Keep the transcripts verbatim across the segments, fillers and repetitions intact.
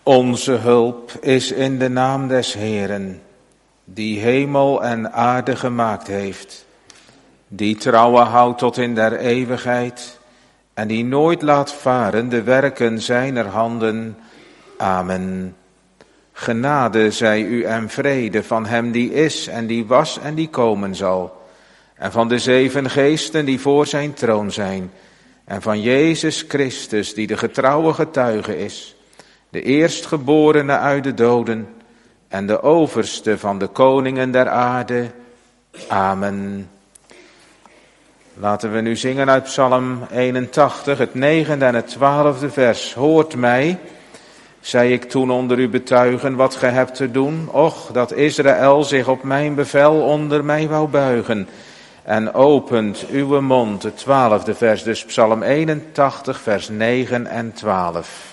Onze hulp is in de naam des Heeren, die hemel en aarde gemaakt heeft, die trouwen houdt tot in der eeuwigheid en die nooit laat varen de werken zijner handen. Amen. Genade zij u en vrede van hem die is en die was en die komen zal, en van de zeven geesten die voor zijn troon zijn, en van Jezus Christus die de getrouwe getuige is, de eerstgeborene uit de doden en de overste van de koningen der aarde. Amen. Laten we nu zingen uit Psalm eenentachtig, het negende en het twaalfde vers. Hoort mij, zei ik toen onder u betuigen wat ge hebt te doen. Och, dat Israël zich op mijn bevel onder mij wou buigen. En opent uw mond, het twaalfde vers, dus Psalm eenentachtig, vers negen en twaalf.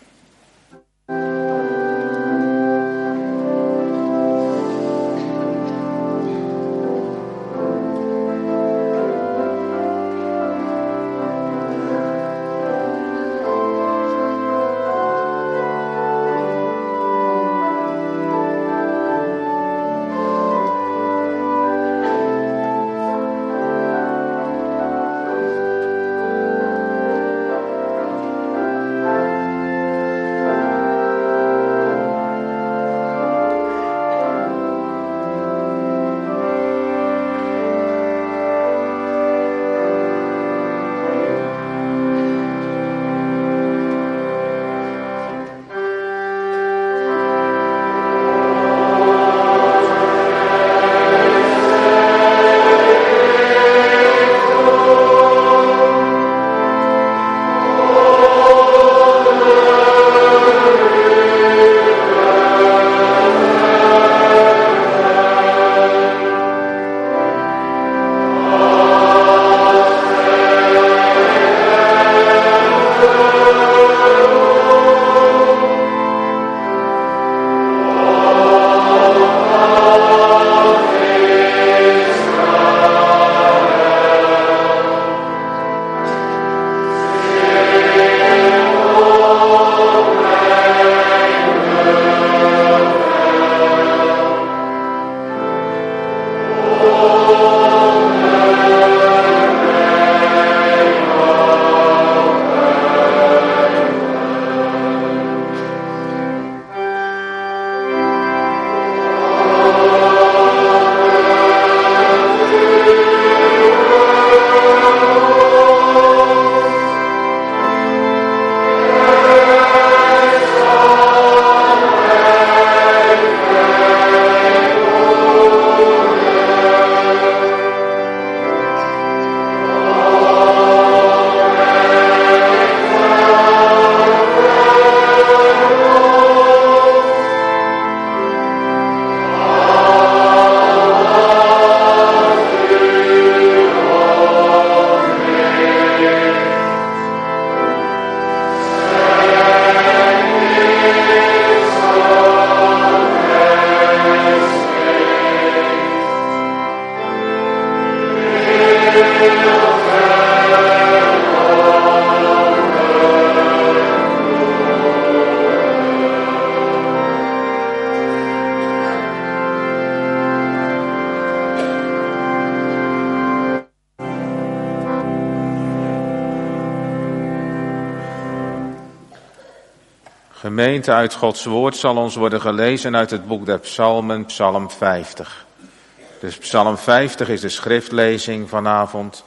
Gemeente, uit Gods woord zal ons worden gelezen uit het boek der Psalmen, Psalm vijftig. Dus Psalm vijftig is de schriftlezing vanavond.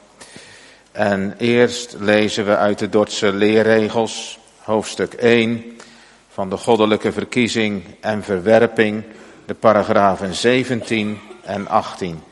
En eerst lezen we uit de Dordtse leerregels, hoofdstuk één, van de goddelijke verkiezing en verwerping, de paragrafen zeventien en achttien.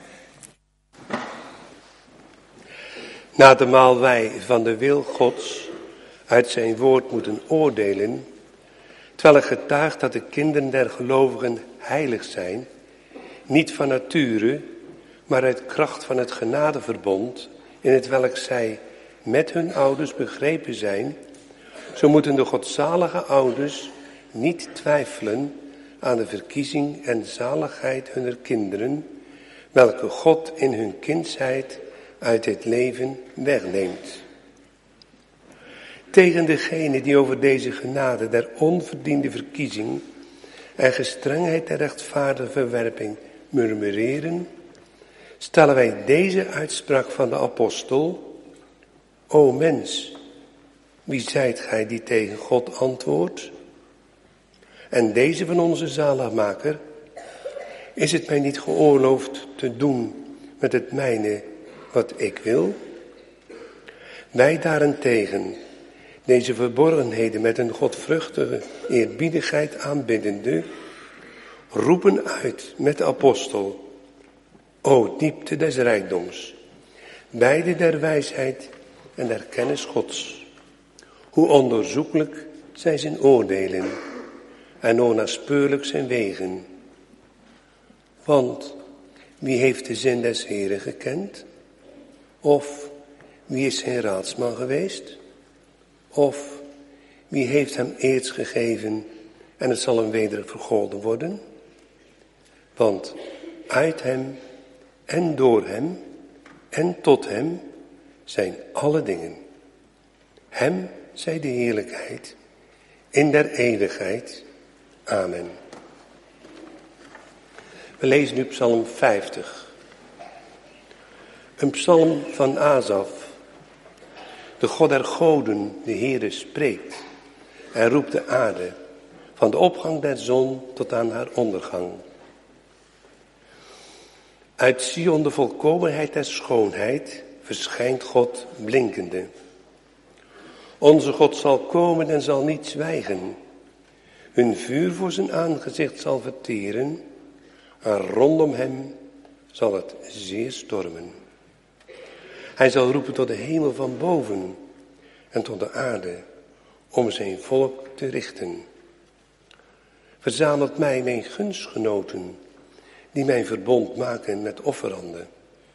Naarmate wij van de wil Gods uit zijn woord moeten oordelen, terwijl het getuigt dat de kinderen der gelovigen heilig zijn, niet van nature, maar uit kracht van het genadeverbond, in het welk zij met hun ouders begrepen zijn, zo moeten de godzalige ouders niet twijfelen aan de verkiezing en zaligheid hunner kinderen, welke God in hun kindsheid uit het leven wegneemt. tegen degene die over deze genade der onverdiende verkiezing en gestrengheid der rechtvaardige verwerping murmureren, stellen wij deze uitspraak van de apostel: O mens, wie zijt gij die tegen God antwoordt? En deze van onze zaligmaker: is het mij niet geoorloofd te doen met het mijne wat ik wil? Wij daarentegen, deze verborgenheden met een godvruchtige eerbiedigheid aanbiddende, roepen uit met de apostel: O diepte des rijkdoms, beide der wijsheid en der kennis Gods. Hoe onderzoekelijk zijn zijn oordelen en onnaspeurlijk zijn wegen. Want wie heeft de zin des Heren gekend? Of wie is zijn raadsman geweest? Of wie heeft hem eerst gegeven en het zal hem weder vergolden worden? Want uit hem en door hem en tot hem zijn alle dingen. Hem zij de heerlijkheid in der eeuwigheid. Amen. We lezen nu Psalm vijftig. Een psalm van Asaf. De God der goden, de Heere, spreekt en roept de aarde van de opgang der zon tot aan haar ondergang. Uit Sion de volkomenheid der schoonheid verschijnt God blinkende. Onze God zal komen en zal niet zwijgen. Hun vuur voor zijn aangezicht zal verteren en rondom hem zal het zeer stormen. Hij zal roepen tot de hemel van boven en tot de aarde om zijn volk te richten. Verzamelt mij mijn gunstgenoten die mijn verbond maken met offeranden.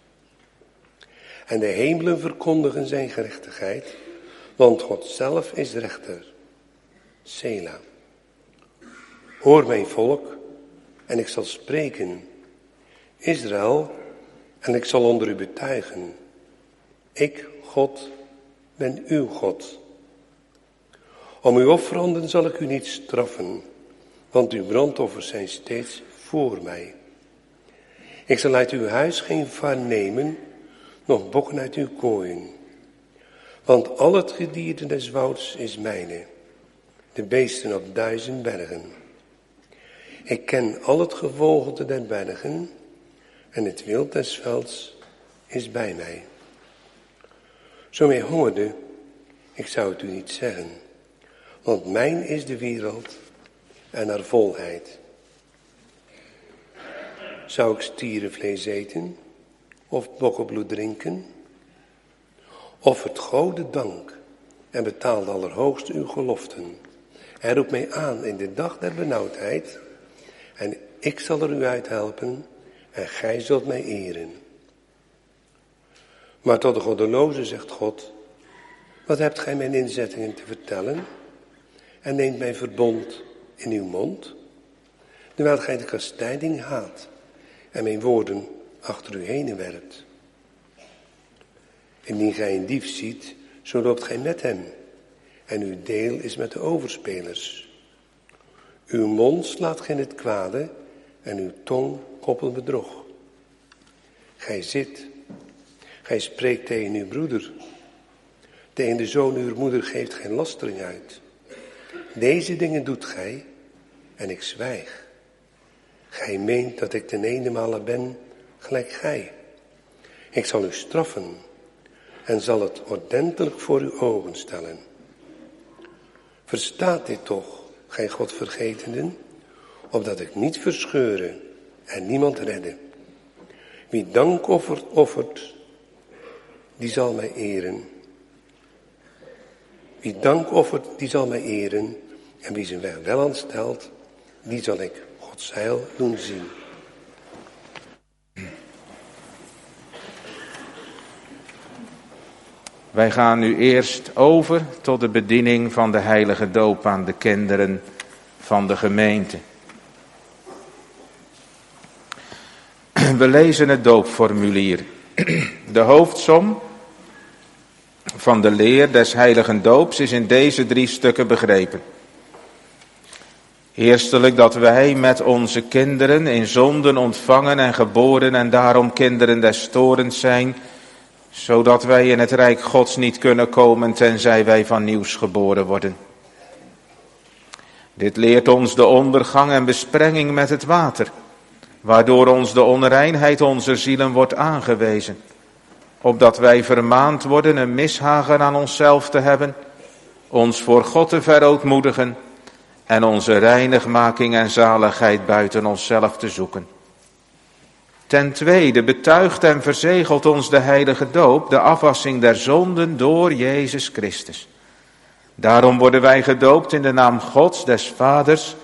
En de hemelen verkondigen zijn gerechtigheid, want God zelf is rechter. Sela. Hoor mijn volk en ik zal spreken. Israël, en ik zal onder u betuigen. Ik, God, ben uw God. Om uw offeranden zal ik u niet straffen, want uw brandoffers zijn steeds voor mij. Ik zal uit uw huis geen var nemen, nog bokken uit uw kooien. Want al het gedierte des wouds is mijne, de beesten op duizend bergen. Ik ken al het gevogelte der bergen, en het wild des velds is bij mij. Zo mij hongerde, ik zou het u niet zeggen, want mijn is de wereld en haar volheid. Zou ik stierenvlees eten, of bokkenbloed drinken? Of het gode dank, en betaal de allerhoogste uw geloften. Hij roept mij aan in de dag der benauwdheid, en ik zal er u uithelpen, en gij zult mij eren. Maar tot de goddeloze zegt God: wat hebt gij mijn inzettingen te vertellen? En neemt mijn verbond in uw mond? Terwijl gij de kastijding haat en mijn woorden achter u heen werpt. Indien gij een dief ziet, zo loopt gij met hem, en uw deel is met de overspelers. Uw mond slaat gij in het kwade, en uw tong koppelt bedrog. Gij zit, gij spreekt tegen uw broeder. Tegen de zoon uw moeder geeft gij lastering uit. Deze dingen doet gij, en ik zwijg. Gij meent dat ik ten ene ben, gelijk gij. Ik zal u straffen, en zal het ordentelijk voor uw ogen stellen. Verstaat dit toch, gij Godvergetenden, opdat ik niet verscheuren en niemand redde. Wie dank offert, offert, die zal mij eren. Wie dank offert, die zal mij eren. En wie zijn weg wel aanstelt, die zal ik Gods heil doen zien. Wij gaan nu eerst over tot de bediening van de heilige doop aan de kinderen van de gemeente. We lezen het doopformulier. De hoofdsom van de leer des heiligen doops is in deze drie stukken begrepen. Eerstelijk dat wij met onze kinderen in zonden ontvangen en geboren en daarom kinderen des torens zijn, zodat wij in het rijk Gods niet kunnen komen tenzij wij van nieuws geboren worden. Dit leert ons de ondergang en besprenging met het water, waardoor ons de onreinheid onze zielen wordt aangewezen, opdat wij vermaand worden een mishagen aan onszelf te hebben, ons voor God te verootmoedigen en onze reinigmaking en zaligheid buiten onszelf te zoeken. Ten tweede betuigt en verzegelt ons de heilige doop de afwassing der zonden door Jezus Christus. Daarom worden wij gedoopt in de naam Gods, des Vaders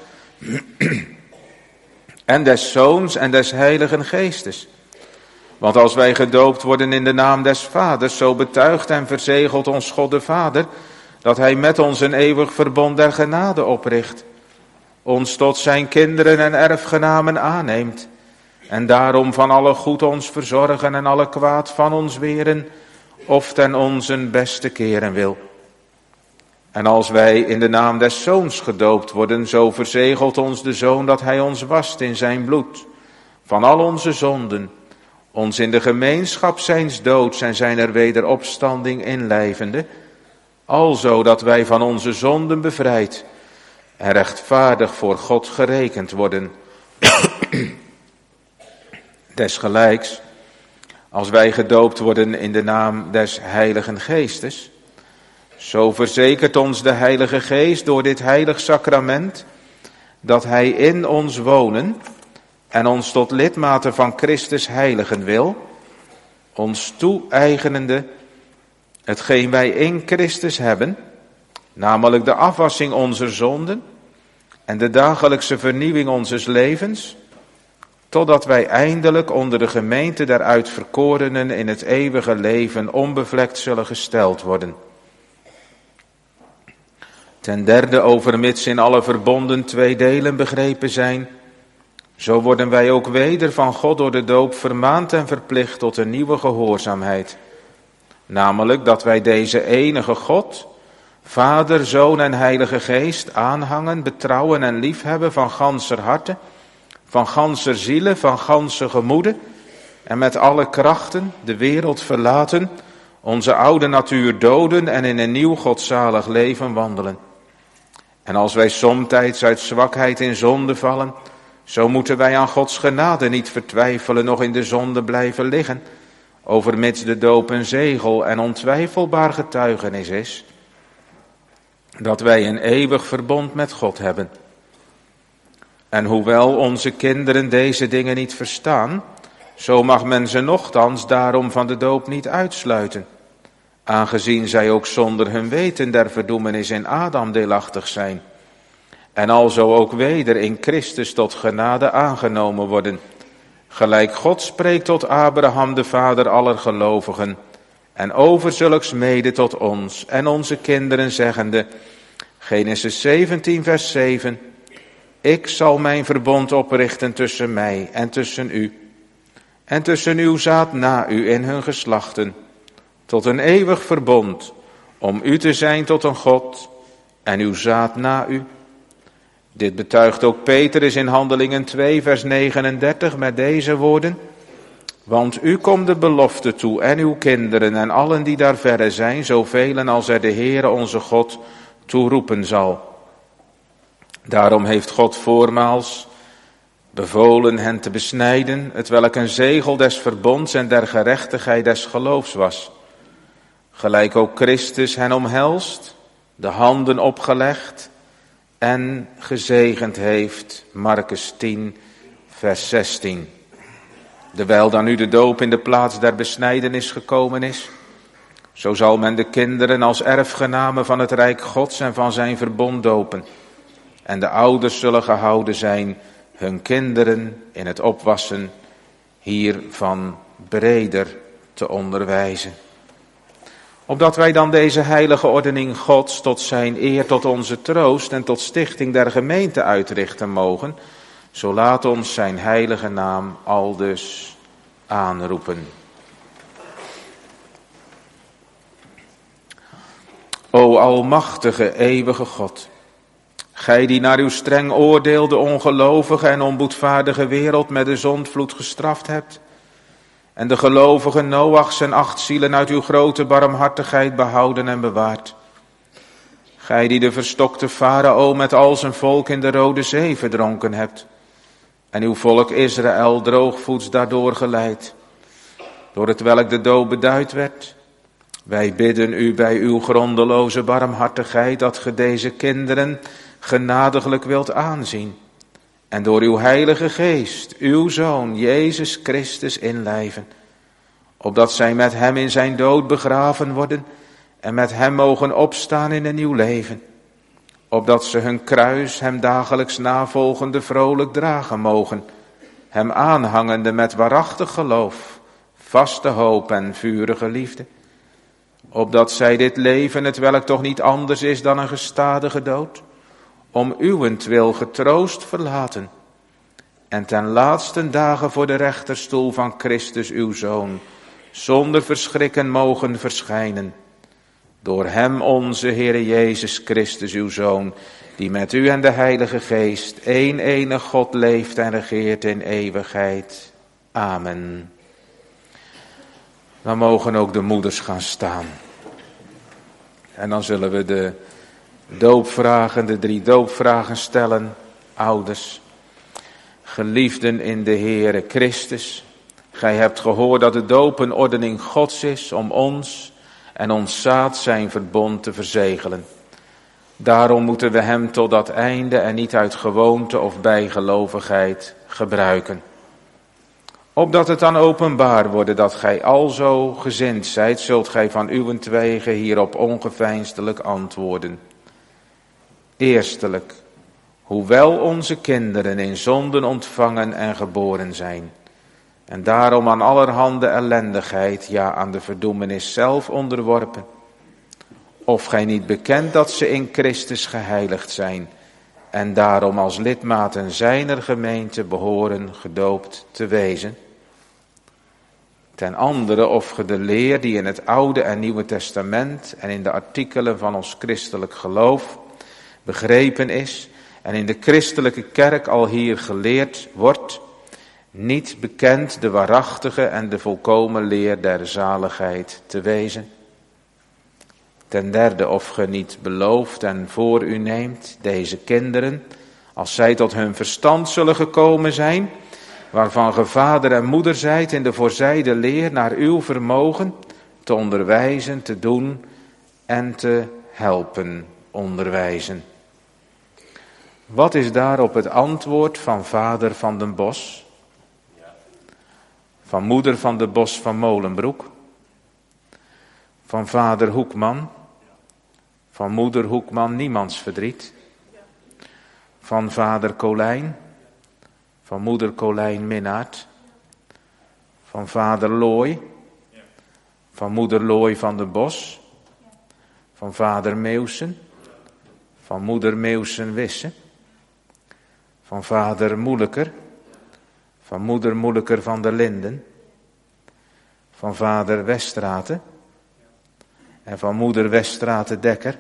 en des Zoons en des Heiligen Geestes. Want als wij gedoopt worden in de naam des Vaders, zo betuigt en verzegelt ons God de Vader dat hij met ons een eeuwig verbond der genade opricht, ons tot zijn kinderen en erfgenamen aanneemt en daarom van alle goed ons verzorgen en alle kwaad van ons weren of ten onzen beste keren wil. En als wij in de naam des Zoons gedoopt worden, zo verzegelt ons de Zoon dat hij ons wast in zijn bloed van al onze zonden, ons in de gemeenschap zijns doods en zijner wederopstanding inlijvende, alzo dat wij van onze zonden bevrijd en rechtvaardig voor God gerekend worden. Desgelijks, als wij gedoopt worden in de naam des Heiligen Geestes, zo verzekert ons de Heilige Geest door dit heilig sacrament dat hij in ons wonen en ons tot lidmaten van Christus heiligen wil, ons toe-eigenende hetgeen wij in Christus hebben, namelijk de afwassing onze zonden en de dagelijkse vernieuwing onzes levens, totdat wij eindelijk onder de gemeente der uitverkorenen in het eeuwige leven onbevlekt zullen gesteld worden. Ten derde, overmits in alle verbonden twee delen begrepen zijn, zo worden wij ook weder van God door de doop vermaand en verplicht tot een nieuwe gehoorzaamheid. Namelijk dat wij deze enige God, Vader, Zoon en Heilige Geest aanhangen, betrouwen en liefhebben van ganser harte, van ganser ziele, van ganse gemoede en met alle krachten de wereld verlaten, onze oude natuur doden en in een nieuw godzalig leven wandelen. En als wij somtijds uit zwakheid in zonde vallen, zo moeten wij aan Gods genade niet vertwijfelen, nog in de zonde blijven liggen, overmits de doop een zegel en ontwijfelbaar getuigenis is, dat wij een eeuwig verbond met God hebben. En hoewel onze kinderen deze dingen niet verstaan, zo mag men ze nochtans daarom van de doop niet uitsluiten, aangezien zij ook zonder hun weten der verdoemenis in Adam deelachtig zijn, en alzo ook weder in Christus tot genade aangenomen worden, gelijk God spreekt tot Abraham de vader aller gelovigen, en over zulks mede tot ons en onze kinderen zeggende, Genesis zeventien vers zeven, ik zal mijn verbond oprichten tussen mij en tussen u, en tussen uw zaad na u in hun geslachten, tot een eeuwig verbond, om u te zijn tot een God en uw zaad na u. Dit betuigt ook Petrus in Handelingen twee vers negenendertig met deze woorden, want u komt de belofte toe en uw kinderen en allen die daar verre zijn, zoveel als er de Heere onze God toeroepen zal. Daarom heeft God voormaals bevolen hen te besnijden, hetwelk een zegel des verbonds en der gerechtigheid des geloofs was. Gelijk ook Christus hen omhelst, de handen opgelegd en gezegend heeft, Markus tien vers zestien. Dewijl dan nu de doop in de plaats der besnijdenis gekomen is, zo zal men de kinderen als erfgenamen van het rijk Gods en van zijn verbond dopen. En de ouders zullen gehouden zijn hun kinderen in het opwassen hiervan breder te onderwijzen. Opdat wij dan deze heilige ordening Gods tot zijn eer, tot onze troost en tot stichting der gemeente uitrichten mogen, zo laat ons zijn heilige naam aldus aanroepen. O almachtige, eeuwige God, gij die naar uw streng oordeel de ongelovige en onboedvaardige wereld met de zondvloed gestraft hebt, en de gelovige Noachs en acht zielen uit uw grote barmhartigheid behouden en bewaard. Gij die de verstokte Farao met al zijn volk in de Rode Zee verdronken hebt, en uw volk Israël droogvoets daardoor geleid, door het welk de dood beduid werd. Wij bidden u bij uw grondeloze barmhartigheid dat ge deze kinderen genadiglijk wilt aanzien, en door uw heilige geest, uw Zoon, Jezus Christus, inlijven, opdat zij met hem in zijn dood begraven worden en met hem mogen opstaan in een nieuw leven, opdat ze hun kruis hem dagelijks navolgende vrolijk dragen mogen, hem aanhangende met waarachtig geloof, vaste hoop en vurige liefde, opdat zij dit leven, het welk toch niet anders is dan een gestadige dood, om uwentwil getroost verlaten, en ten laatsten dagen voor de rechterstoel van Christus uw Zoon, zonder verschrikken mogen verschijnen. Door hem onze Heere Jezus Christus uw Zoon, die met u en de Heilige Geest, één enig God leeft en regeert in eeuwigheid. Amen. Dan mogen ook de moeders gaan staan. En dan zullen we de doopvragen, de drie doopvragen stellen. Ouders, geliefden in de Heere Christus, gij hebt gehoord dat de doop een ordening Gods is om ons en ons zaad zijn verbond te verzegelen. Daarom moeten we hem tot dat einde en niet uit gewoonte of bijgelovigheid gebruiken. Opdat het dan openbaar worden dat gij alzo gezind zijt, zult gij van uwentwege hierop ongeveinsdelijk antwoorden. Eerstelijk, hoewel onze kinderen in zonden ontvangen en geboren zijn, en daarom aan allerhande ellendigheid, ja aan de verdoemenis zelf onderworpen, of gij niet bekent dat ze in Christus geheiligd zijn, en daarom als lidmaten zijner gemeente behoren gedoopt te wezen. Ten andere, of ge de leer die in het Oude en Nieuwe Testament en in de artikelen van ons christelijk geloof begrepen is en in de christelijke kerk al hier geleerd wordt, niet bekend de waarachtige en de volkomen leer der zaligheid te wezen. Ten derde, of ge niet belooft en voor u neemt deze kinderen, als zij tot hun verstand zullen gekomen zijn, waarvan ge vader en moeder zijt in de voorzijde leer naar uw vermogen, te onderwijzen, te doen en te helpen onderwijzen. Wat is daarop het antwoord van vader van den Bos? Van moeder van de Bos van Molenbroek? Van vader Hoekman? Van moeder Hoekman Niemandsverdriet? Van vader Colijn? Van moeder Colijn Minnaert? Van vader Looy? Van moeder Looy van den Bos? Van vader Meeuwsen? Van moeder Meeuwsen Wisse? Van vader Moeleker? Van moeder Moeleker van der Linden? Van vader Westraten? En van moeder Westraten Dekker?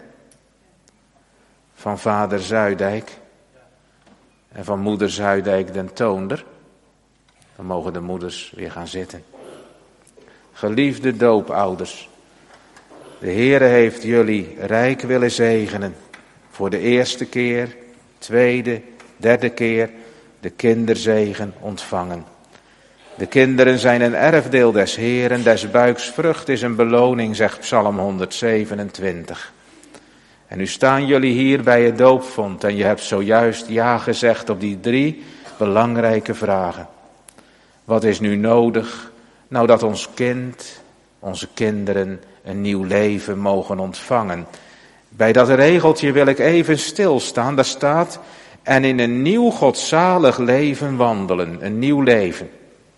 Van vader Zuidijk? En van moeder Zuidijk den Toonder? Dan mogen de moeders weer gaan zitten. Geliefde doopouders, de Heere heeft jullie rijk willen zegenen. Voor de eerste keer, tweede, derde keer de kinderzegen ontvangen. De kinderen zijn een erfdeel des Heeren, des buiks vrucht is een beloning, zegt Psalm honderdzevenentwintig. En nu staan jullie hier bij het doopvont en je hebt zojuist ja gezegd op die drie belangrijke vragen. Wat is nu nodig? Nou, dat ons kind, onze kinderen, een nieuw leven mogen ontvangen. Bij dat regeltje wil ik even stilstaan, daar staat, en in een nieuw godzalig leven wandelen, een nieuw leven.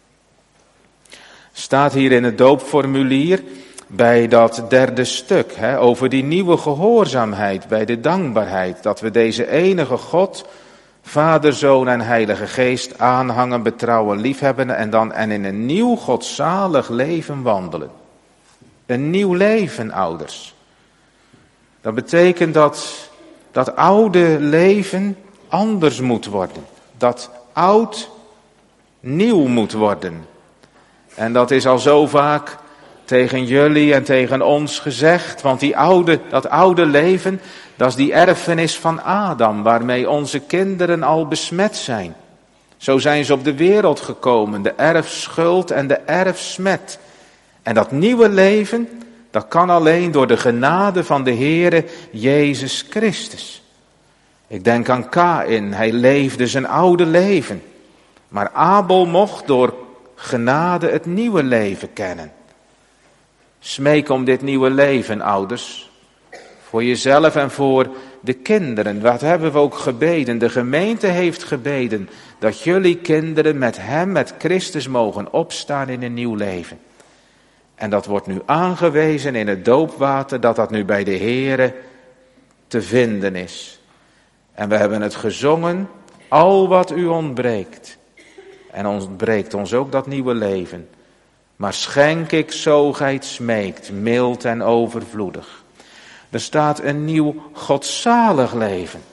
Staat hier in het doopformulier bij dat derde stuk, hè, over die nieuwe gehoorzaamheid, bij de dankbaarheid, dat we deze enige God, Vader, Zoon en Heilige Geest aanhangen, betrouwen, liefhebben en dan en in een nieuw godzalig leven wandelen. Een nieuw leven, ouders. Dat betekent dat dat oude leven anders moet worden. Dat oud nieuw moet worden. En dat is al zo vaak tegen jullie en tegen ons gezegd. Want die oude, dat oude leven, dat is die erfenis van Adam, waarmee onze kinderen al besmet zijn. Zo zijn ze op de wereld gekomen, de erfschuld en de erfsmet. En dat nieuwe leven, dat kan alleen door de genade van de Heere Jezus Christus. Ik denk aan Kaïn, hij leefde zijn oude leven. Maar Abel mocht door genade het nieuwe leven kennen. Smeek om dit nieuwe leven, ouders. Voor jezelf en voor de kinderen. Wat hebben we ook gebeden? De gemeente heeft gebeden dat jullie kinderen met hem, met Christus mogen opstaan in een nieuw leven. En dat wordt nu aangewezen in het doopwater, dat dat nu bij de Heere te vinden is. En we hebben het gezongen, al wat u ontbreekt. En ontbreekt ons ook dat nieuwe leven. Maar schenk ik zo gij het smeekt, mild en overvloedig. Er staat een nieuw godzalig leven.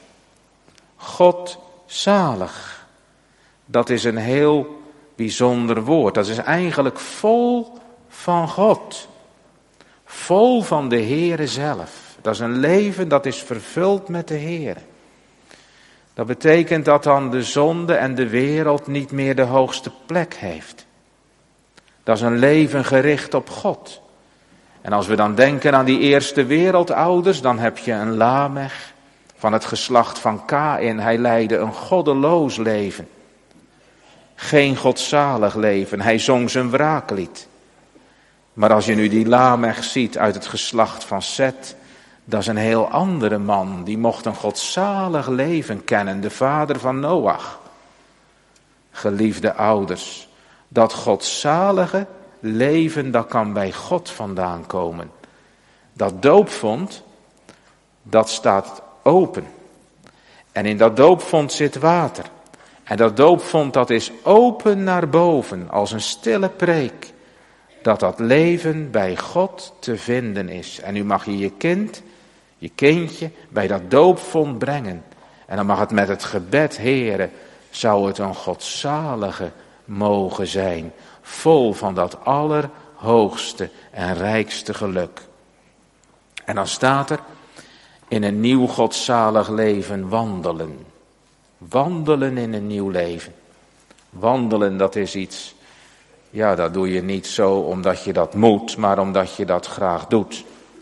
Godzalig. Dat is een heel bijzonder woord. Dat is eigenlijk vol van God. Vol van de Heere zelf. Dat is een leven dat is vervuld met de Heere. Dat betekent dat dan de zonde en de wereld niet meer de hoogste plek heeft. Dat is een leven gericht op God. En als we dan denken aan die eerste wereldouders, dan heb je een Lamech van het geslacht van Kaïn. Hij leidde een goddeloos leven. Geen godzalig leven. Hij zong zijn wraaklied. Maar als je nu die Lamech ziet uit het geslacht van Set, dat is een heel andere man. Die mocht een godzalig leven kennen, de vader van Noach. Geliefde ouders, dat godzalige leven, dat kan bij God vandaan komen. Dat doopvond, dat staat open. En in dat doopvond zit water. En dat doopvond, dat is open naar boven, als een stille preek. Dat dat leven bij God te vinden is. En nu mag je je kind, je kindje, bij dat doopvond brengen. En dan mag het met het gebed, Heere, zou het een godzalige mogen zijn. Vol van dat allerhoogste en rijkste geluk. En dan staat er, in een nieuw godzalig leven wandelen. Wandelen in een nieuw leven. Wandelen, dat is iets, ja, dat doe je niet zo omdat je dat moet, maar omdat je dat graag doet.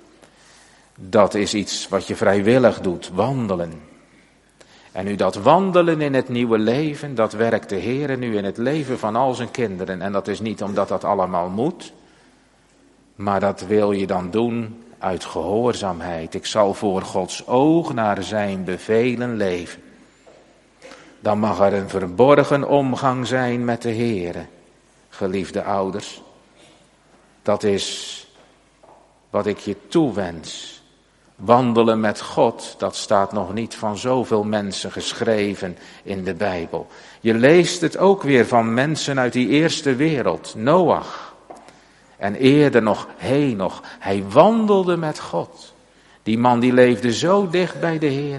Dat is iets wat je vrijwillig doet, wandelen. En nu dat wandelen in het nieuwe leven, dat werkt de Heere nu in het leven van al zijn kinderen. En dat is niet omdat dat allemaal moet, maar dat wil je dan doen uit gehoorzaamheid. Ik zal voor Gods oog naar zijn bevelen leven. Dan mag er een verborgen omgang zijn met de Heere, geliefde ouders. Dat is wat ik je toewens. Wandelen met God, dat staat nog niet van zoveel mensen geschreven in de Bijbel. Je leest het ook weer van mensen uit die eerste wereld, Noach. En eerder nog Henoch, hij wandelde met God. Die man die leefde zo dicht bij de Heer.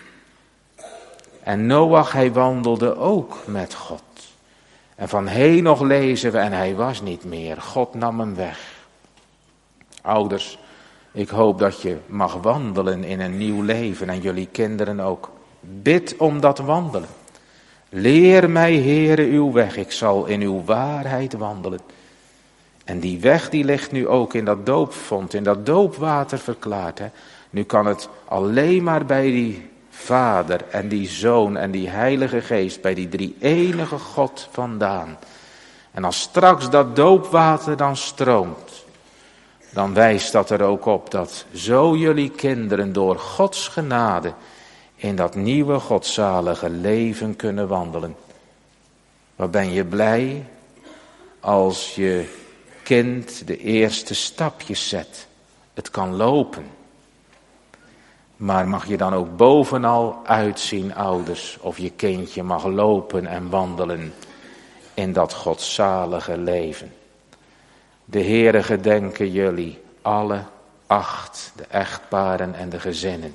En Noach, hij wandelde ook met God. En van Henoch lezen we, en hij was niet meer, God nam hem weg. Ouders, ik hoop dat je mag wandelen in een nieuw leven en jullie kinderen ook. Bid om dat wandelen. Leer mij, Heere, uw weg, ik zal in uw waarheid wandelen. En die weg die ligt nu ook in dat doopvond, in dat doopwater verklaard. Hè? Nu kan het alleen maar bij die Vader en die Zoon en die Heilige Geest, bij die drie enige God vandaan. En als straks dat doopwater dan stroomt, dan wijst dat er ook op dat zo jullie kinderen door Gods genade in dat nieuwe godzalige leven kunnen wandelen. Wat ben je blij als je kind de eerste stapjes zet. Het kan lopen. Maar mag je dan ook bovenal uitzien, ouders, of je kindje mag lopen en wandelen in dat godzalige leven. De Heere gedenke jullie alle acht, de echtparen en de gezinnen.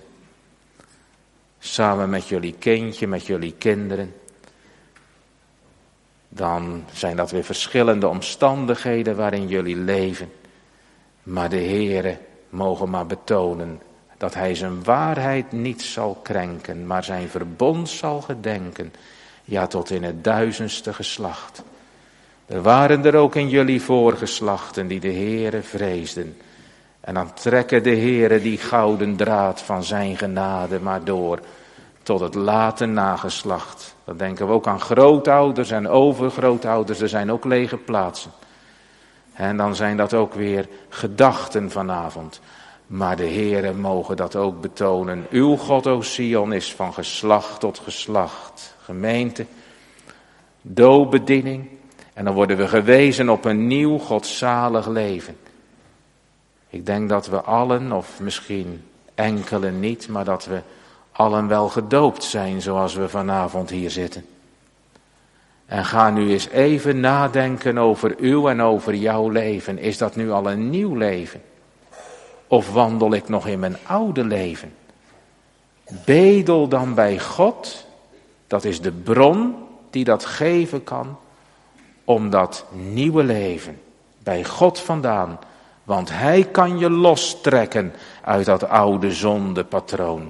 Samen met jullie kindje, met jullie kinderen. Dan zijn dat weer verschillende omstandigheden waarin jullie leven. Maar de Heere mogen maar betonen dat hij zijn waarheid niet zal krenken, maar zijn verbond zal gedenken. Ja, tot in het duizendste geslacht. Er waren er ook in jullie voorgeslachten die de Heere vreesden. En dan trekken de Heere die gouden draad van zijn genade maar door tot het late nageslacht. Dan denken we ook aan grootouders en overgrootouders, er zijn ook lege plaatsen. En dan zijn dat ook weer gedachten vanavond. Maar de Heere mogen dat ook betonen. Uw God, o Sion, is van geslacht tot geslacht. Gemeente, doopbediening. En dan worden we gewezen op een nieuw godzalig leven. Ik denk dat we allen, of misschien enkelen niet, maar dat we allen wel gedoopt zijn zoals we vanavond hier zitten. En ga nu eens even nadenken over uw en over jouw leven. Is dat nu al een nieuw leven? Of wandel ik nog in mijn oude leven? Bedel dan bij God, dat is de bron die dat geven kan, om dat nieuwe leven bij God vandaan. Want hij kan je lostrekken uit dat oude zondepatroon.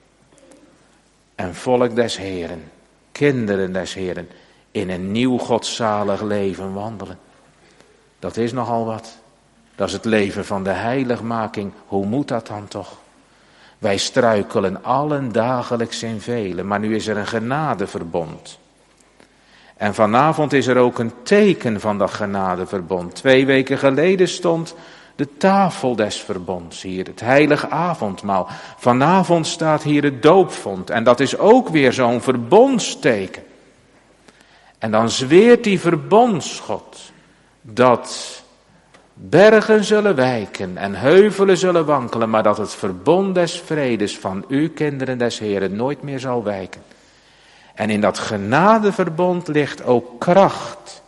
En volk des Heeren, kinderen des Heeren, in een nieuw godzalig leven wandelen. Dat is nogal wat. Dat is het leven van de heiligmaking. Hoe moet dat dan toch? Wij struikelen allen dagelijks in velen, maar nu is er een genadeverbond. En vanavond is er ook een teken van dat genadeverbond. Twee weken geleden stond de tafel des verbonds hier, het heilige avondmaal. Vanavond staat hier het doopvond en dat is ook weer zo'n verbondsteken. En dan zweert die verbondsgod dat bergen zullen wijken en heuvelen zullen wankelen, maar dat het verbond des vredes van u, kinderen des Heeren, nooit meer zal wijken. En in dat genadeverbond ligt ook kracht.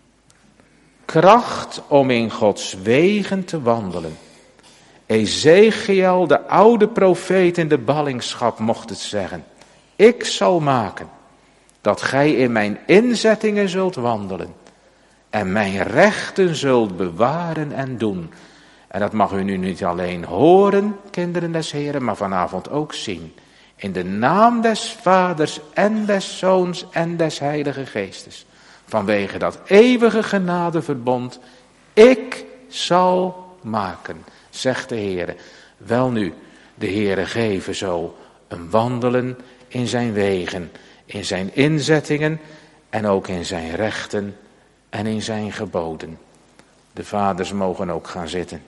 Kracht om in Gods wegen te wandelen. Ezekiel, de oude profeet in de ballingschap, mocht het zeggen. Ik zal maken dat gij in mijn inzettingen zult wandelen. En mijn rechten zult bewaren en doen. En dat mag u nu niet alleen horen, kinderen des Heren, maar vanavond ook zien. In de naam des Vaders en des Zoons en des Heilige Geestes. Vanwege dat eeuwige genadeverbond. Ik zal maken, zegt de Heere. Welnu, de Heere geven zo een wandelen in zijn wegen, in zijn inzettingen en ook in zijn rechten en in zijn geboden. De vaders mogen ook gaan zitten.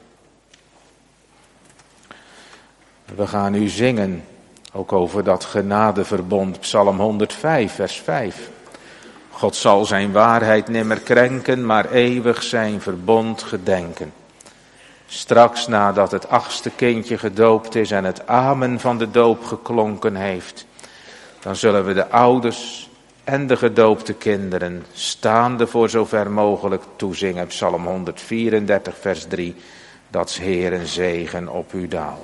We gaan nu zingen, ook over dat genadeverbond, Psalm honderdvijf, vers vijf. God zal zijn waarheid nimmer krenken, maar eeuwig zijn verbond gedenken. Straks nadat het achtste kindje gedoopt is en het amen van de doop geklonken heeft, dan zullen we de ouders en de gedoopte kinderen staande voor zover mogelijk toezingen. Psalm honderdvierendertig, vers drie, dat 's Heeren zegen op u daal.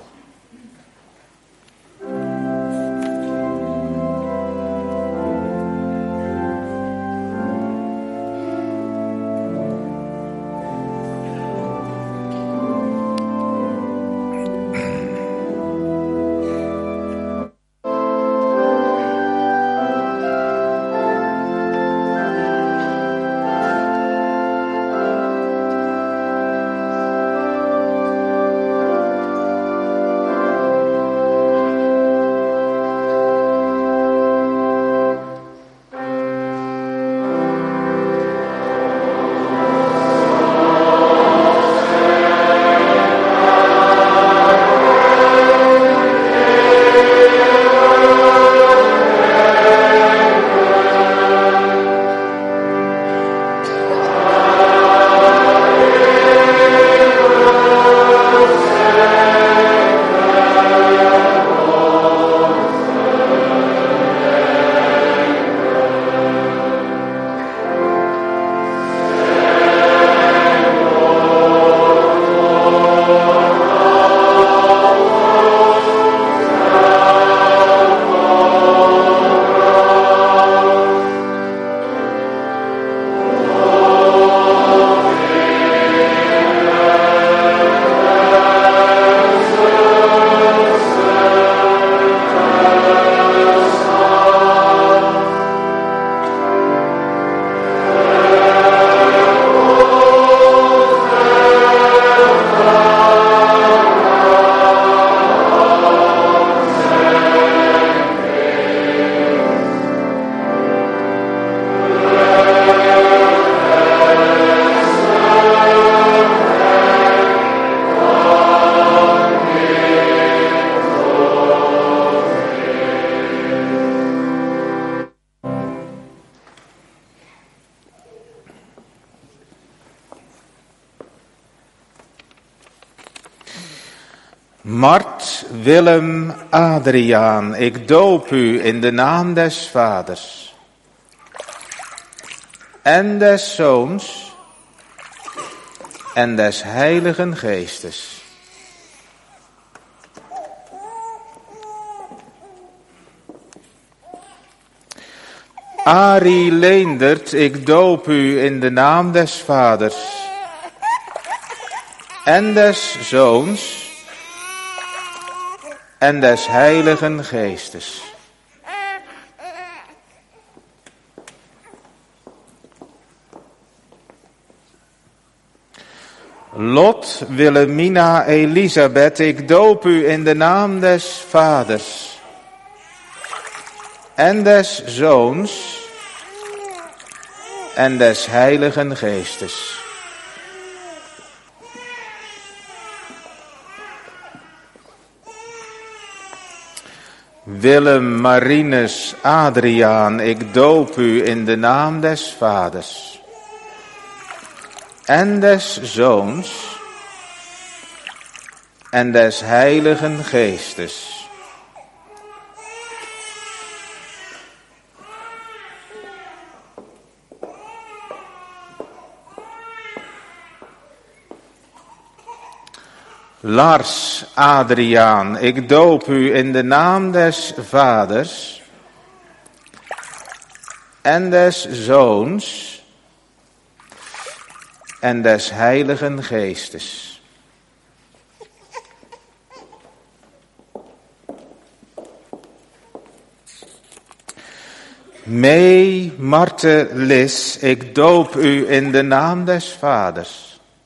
Mart Willem Adriaan, ik doop u in de naam des Vaders en des Zoons en des Heiligen Geestes. Arie Leendert, ik doop u in de naam des Vaders en des Zoons en des Heiligen Geestes. Lot Wilhelmina Elisabeth, ik doop u in de naam des Vaders en des Zoons en des Heiligen Geestes. Willem Marinus Adriaan, ik doop u in de naam des Vaders en des Zoons en des Heiligen Geestes. Lars Adriaan, ik doop u in de naam des Vaders en des Zoons en des Heiligen Geestes. Mee Marte Lis, ik doop u in de naam des Vaders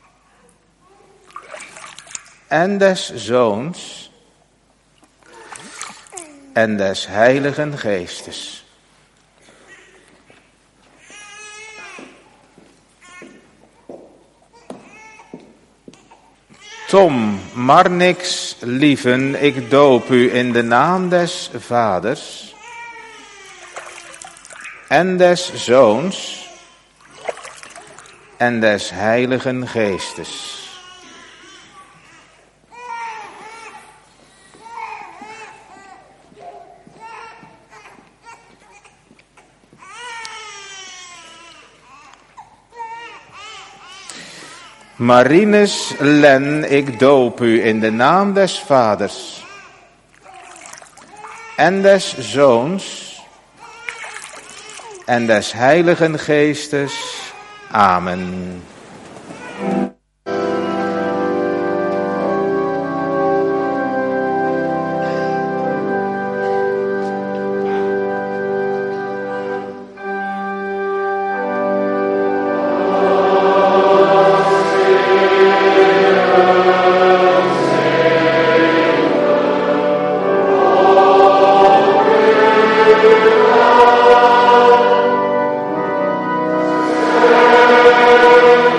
en des Zoons en des Heiligen Geestes. Tom Marnix Lieven, ik doop u in de naam des Vaders en des Zoons en des Heiligen Geestes. Marinus Len, ik doop u in de naam des Vaders en des Zoons en des Heiligen Geestes. Amen. Amen.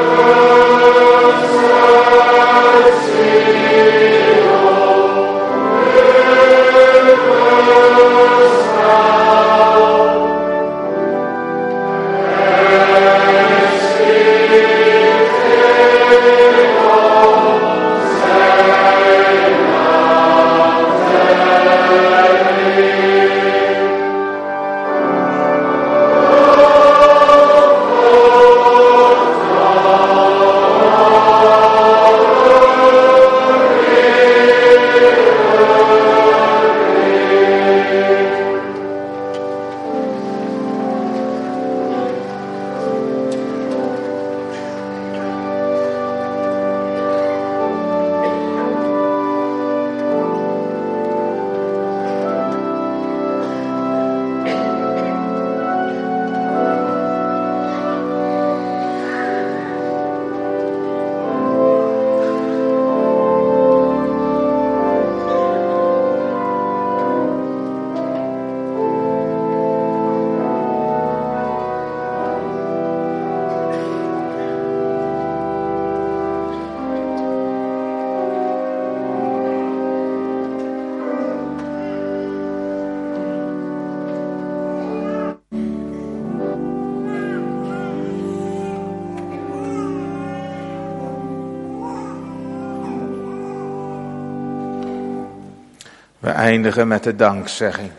We eindigen met de dankzegging.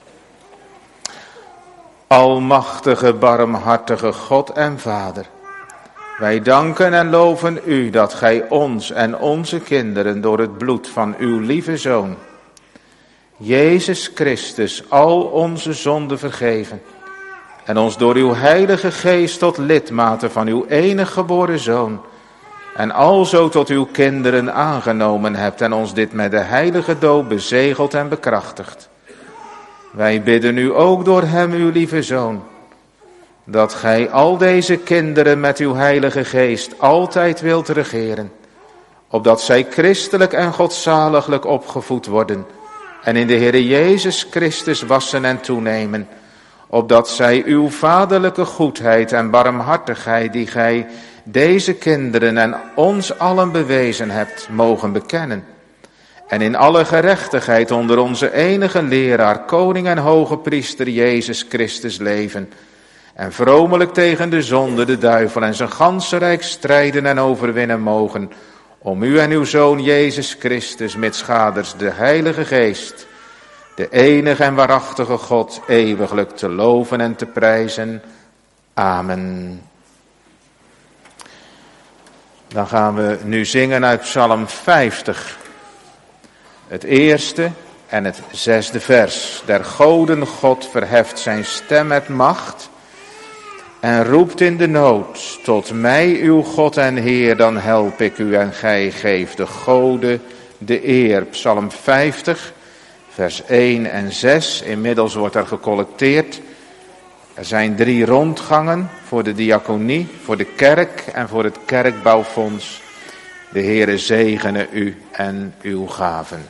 Almachtige, barmhartige God en Vader, wij danken en loven u dat gij ons en onze kinderen door het bloed van uw lieve Zoon, Jezus Christus, al onze zonden vergeven en ons door uw Heilige Geest tot lidmaten van uw enige geboren Zoon en alzo tot uw kinderen aangenomen hebt en ons dit met de heilige doop bezegeld en bekrachtigd. Wij bidden u ook door hem, uw lieve Zoon, dat gij al deze kinderen met uw Heilige Geest altijd wilt regeren, opdat zij christelijk en godzaliglijk opgevoed worden en in de Heere Jezus Christus wassen en toenemen, opdat zij uw vaderlijke goedheid en barmhartigheid, die gij deze kinderen en ons allen bewezen hebt, mogen bekennen. En in alle gerechtigheid onder onze enige leraar, koning en hoge priester Jezus Christus leven. En vromelijk tegen de zonde, de duivel en zijn ganse rijk strijden en overwinnen mogen. Om u en uw Zoon Jezus Christus, mitschaders de Heilige Geest, de enige en waarachtige God, eeuwiglijk te loven en te prijzen. Amen. Dan gaan we nu zingen uit Psalm vijftig. Het eerste en het zesde vers. Der goden God verheft zijn stem met macht en roept in de nood. Tot mij uw God en Heer, dan help ik u en gij geeft de goden de eer. Psalm vijftig, vers één en zes. Inmiddels wordt er gecollecteerd. Er zijn drie rondgangen voor de diaconie, voor de kerk en voor het kerkbouwfonds. De Heere zegene u en uw gaven.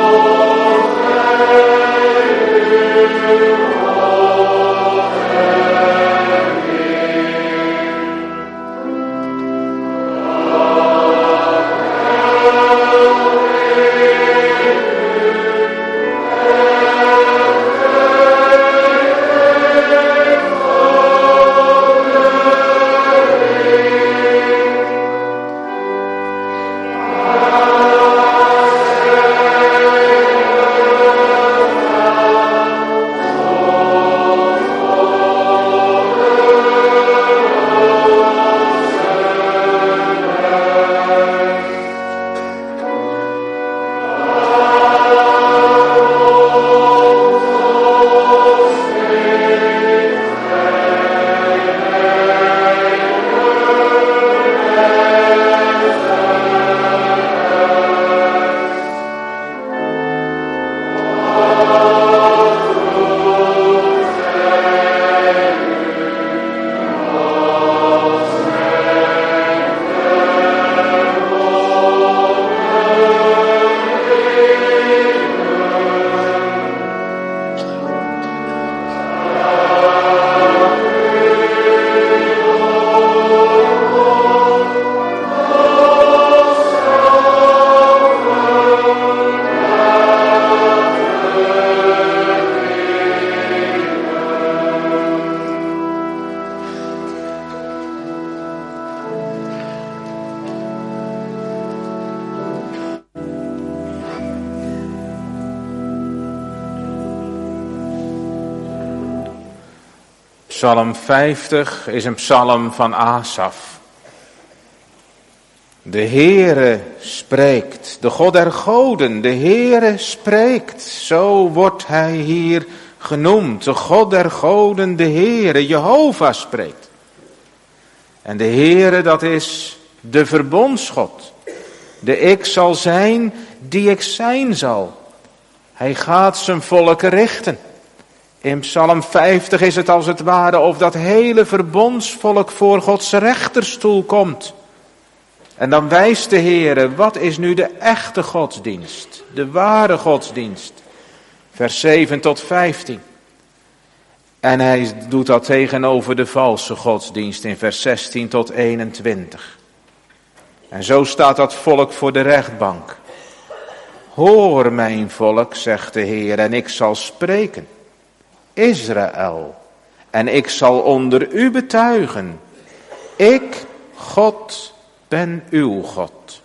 Psalm vijftig is een psalm van Asaf. De Heere spreekt, de God der goden, de Heere spreekt. Zo wordt hij hier genoemd, de God der goden, de Heere, Jehovah spreekt. En de Heere, dat is de verbondsgod. De ik zal zijn die ik zijn zal. Hij gaat zijn volk richten. In Psalm vijftig is het als het ware of dat hele verbondsvolk voor Gods rechterstoel komt. En dan wijst de Heere, wat is nu de echte godsdienst, de ware godsdienst. Vers zeven tot vijftien. En hij doet dat tegenover de valse godsdienst in vers zestien tot eenentwintig. En zo staat dat volk voor de rechtbank. Hoor mijn volk, zegt de Heer, en ik zal spreken. Israël, en ik zal onder u betuigen. Ik, God, ben uw God.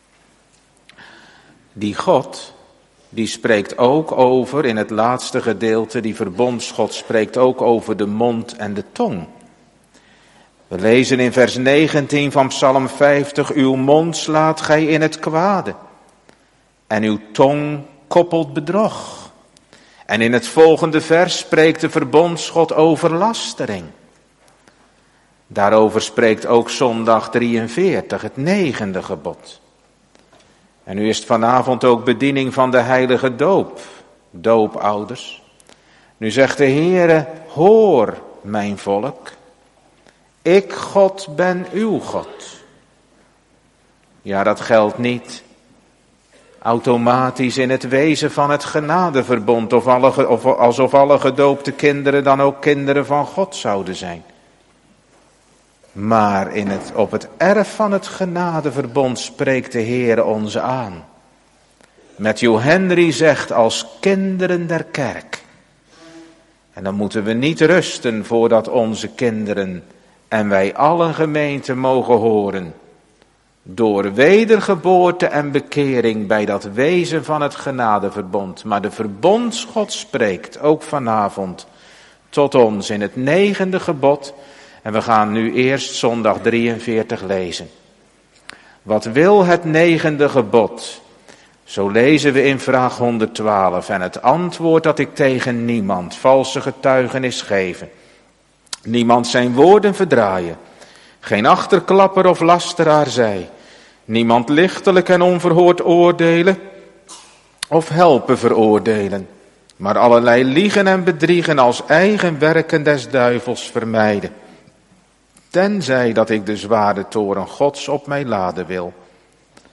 Die God, die spreekt ook over, in het laatste gedeelte, die verbondsgod spreekt ook over de mond en de tong. We lezen in vers negentien van Psalm vijftig, uw mond slaat gij in het kwade, en uw tong koppelt bedrog. En in het volgende vers spreekt de verbondsgod over lastering. Daarover spreekt ook zondag drieënveertig, het negende gebod. En nu is het vanavond ook bediening van de heilige doop, doopouders. Nu zegt de Heere, hoor mijn volk, ik God ben uw God. Ja, dat geldt niet automatisch in het wezen van het genadeverbond, of, alle, of alsof alle gedoopte kinderen dan ook kinderen van God zouden zijn. Maar in het, op het erf van het genadeverbond spreekt de Heer ons aan. Matthew Henry zegt als kinderen der kerk. En dan moeten we niet rusten voordat onze kinderen en wij alle gemeenten mogen horen. Door wedergeboorte en bekering bij dat wezen van het genadeverbond. Maar de verbondsgod spreekt ook vanavond tot ons in het negende gebod. En we gaan nu eerst zondag drieënveertig lezen. Wat wil het negende gebod? Zo lezen we in vraag honderdtwaalf. En het antwoord dat ik tegen niemand valse getuigenis geven. Niemand zijn woorden verdraaien. Geen achterklapper of lasteraar zij. Niemand lichtelijk en onverhoord oordelen of helpen veroordelen. Maar allerlei liegen en bedriegen als eigen werken des duivels vermijden. Tenzij dat ik de zware toren Gods op mij laden wil.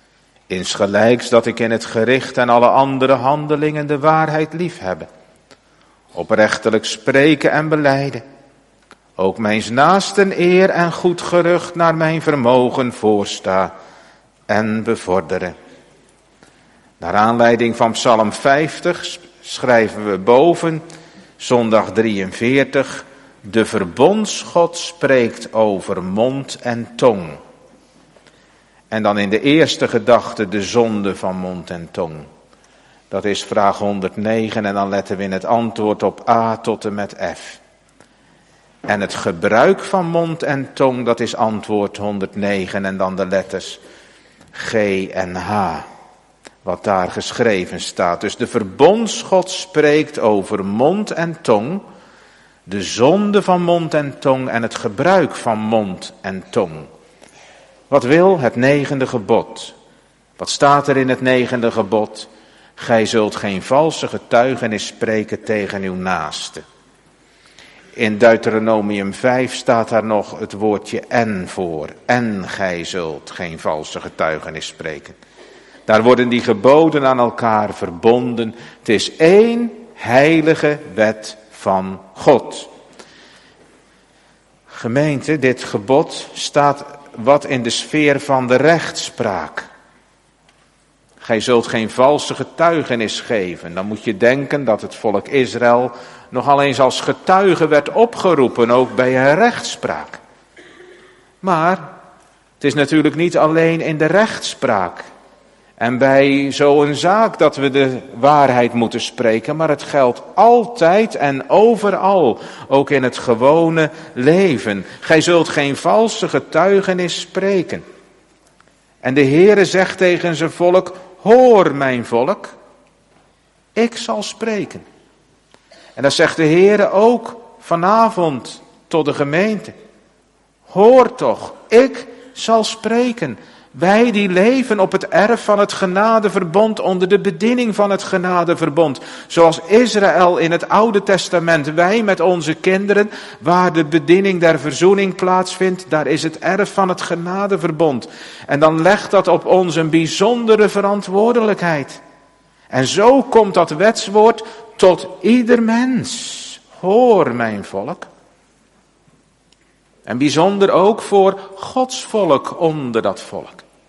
Insgelijks dat ik in het gericht en alle andere handelingen de waarheid liefhebbe. Oprechtelijk spreken en belijden. Ook mijns naasten eer en goed gerucht naar mijn vermogen voorsta en bevorderen. Naar aanleiding van Psalm vijftig schrijven we boven, zondag drieënveertig, de verbondsgod spreekt over mond en tong. En dan in de eerste gedachte de zonde van mond en tong. Dat is vraag honderdnegen en dan letten we in het antwoord op A tot en met F. En het gebruik van mond en tong, dat is antwoord honderdnegen en dan de letters G en H. Wat daar geschreven staat. Dus de verbondsgod spreekt over mond en tong. De zonde van mond en tong en het gebruik van mond en tong. Wat wil het negende gebod? Wat staat er in het negende gebod? Gij zult geen valse getuigenis spreken tegen uw naaste. In Deuteronomium vijf staat daar nog het woordje en voor. En gij zult geen valse getuigenis spreken. Daar worden die geboden aan elkaar verbonden. Het is één heilige wet van God. Gemeente, dit gebod staat wat in de sfeer van de rechtspraak. Gij zult geen valse getuigenis geven. Dan moet je denken dat het volk Israël nogal eens als getuige werd opgeroepen, ook bij een rechtspraak. Maar het is natuurlijk niet alleen in de rechtspraak en bij zo'n zaak dat we de waarheid moeten spreken, maar het geldt altijd en overal, ook in het gewone leven. Gij zult geen valse getuigenis spreken. En de Heere zegt tegen zijn volk, hoor mijn volk, ik zal spreken. En dat zegt de Heere ook vanavond tot de gemeente. Hoor toch, ik zal spreken. Wij die leven op het erf van het genadeverbond, onder de bediening van het genadeverbond. Zoals Israël in het Oude Testament, wij met onze kinderen, waar de bediening der verzoening plaatsvindt, daar is het erf van het genadeverbond. En dan legt dat op ons een bijzondere verantwoordelijkheid. En zo komt dat wetswoord tot ieder mens. Hoor mijn volk. En bijzonder ook voor Gods volk onder dat volk.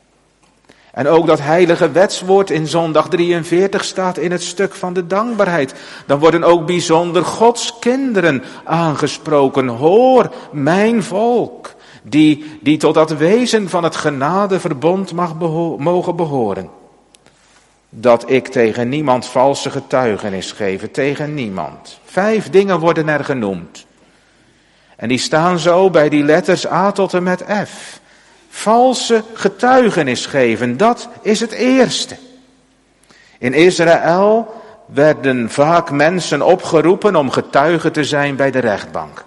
En ook dat heilige wetswoord in zondag drieënveertig staat in het stuk van de dankbaarheid. Dan worden ook bijzonder Gods kinderen aangesproken. Hoor mijn volk, die, die tot dat wezen van het genadeverbond mag beho- mogen behoren. Dat ik tegen niemand valse getuigenis geef, tegen niemand. Vijf dingen worden er genoemd. En die staan zo bij die letters A tot en met F. Valse getuigenis geven, dat is het eerste. In Israël werden vaak mensen opgeroepen om getuige te zijn bij de rechtbank.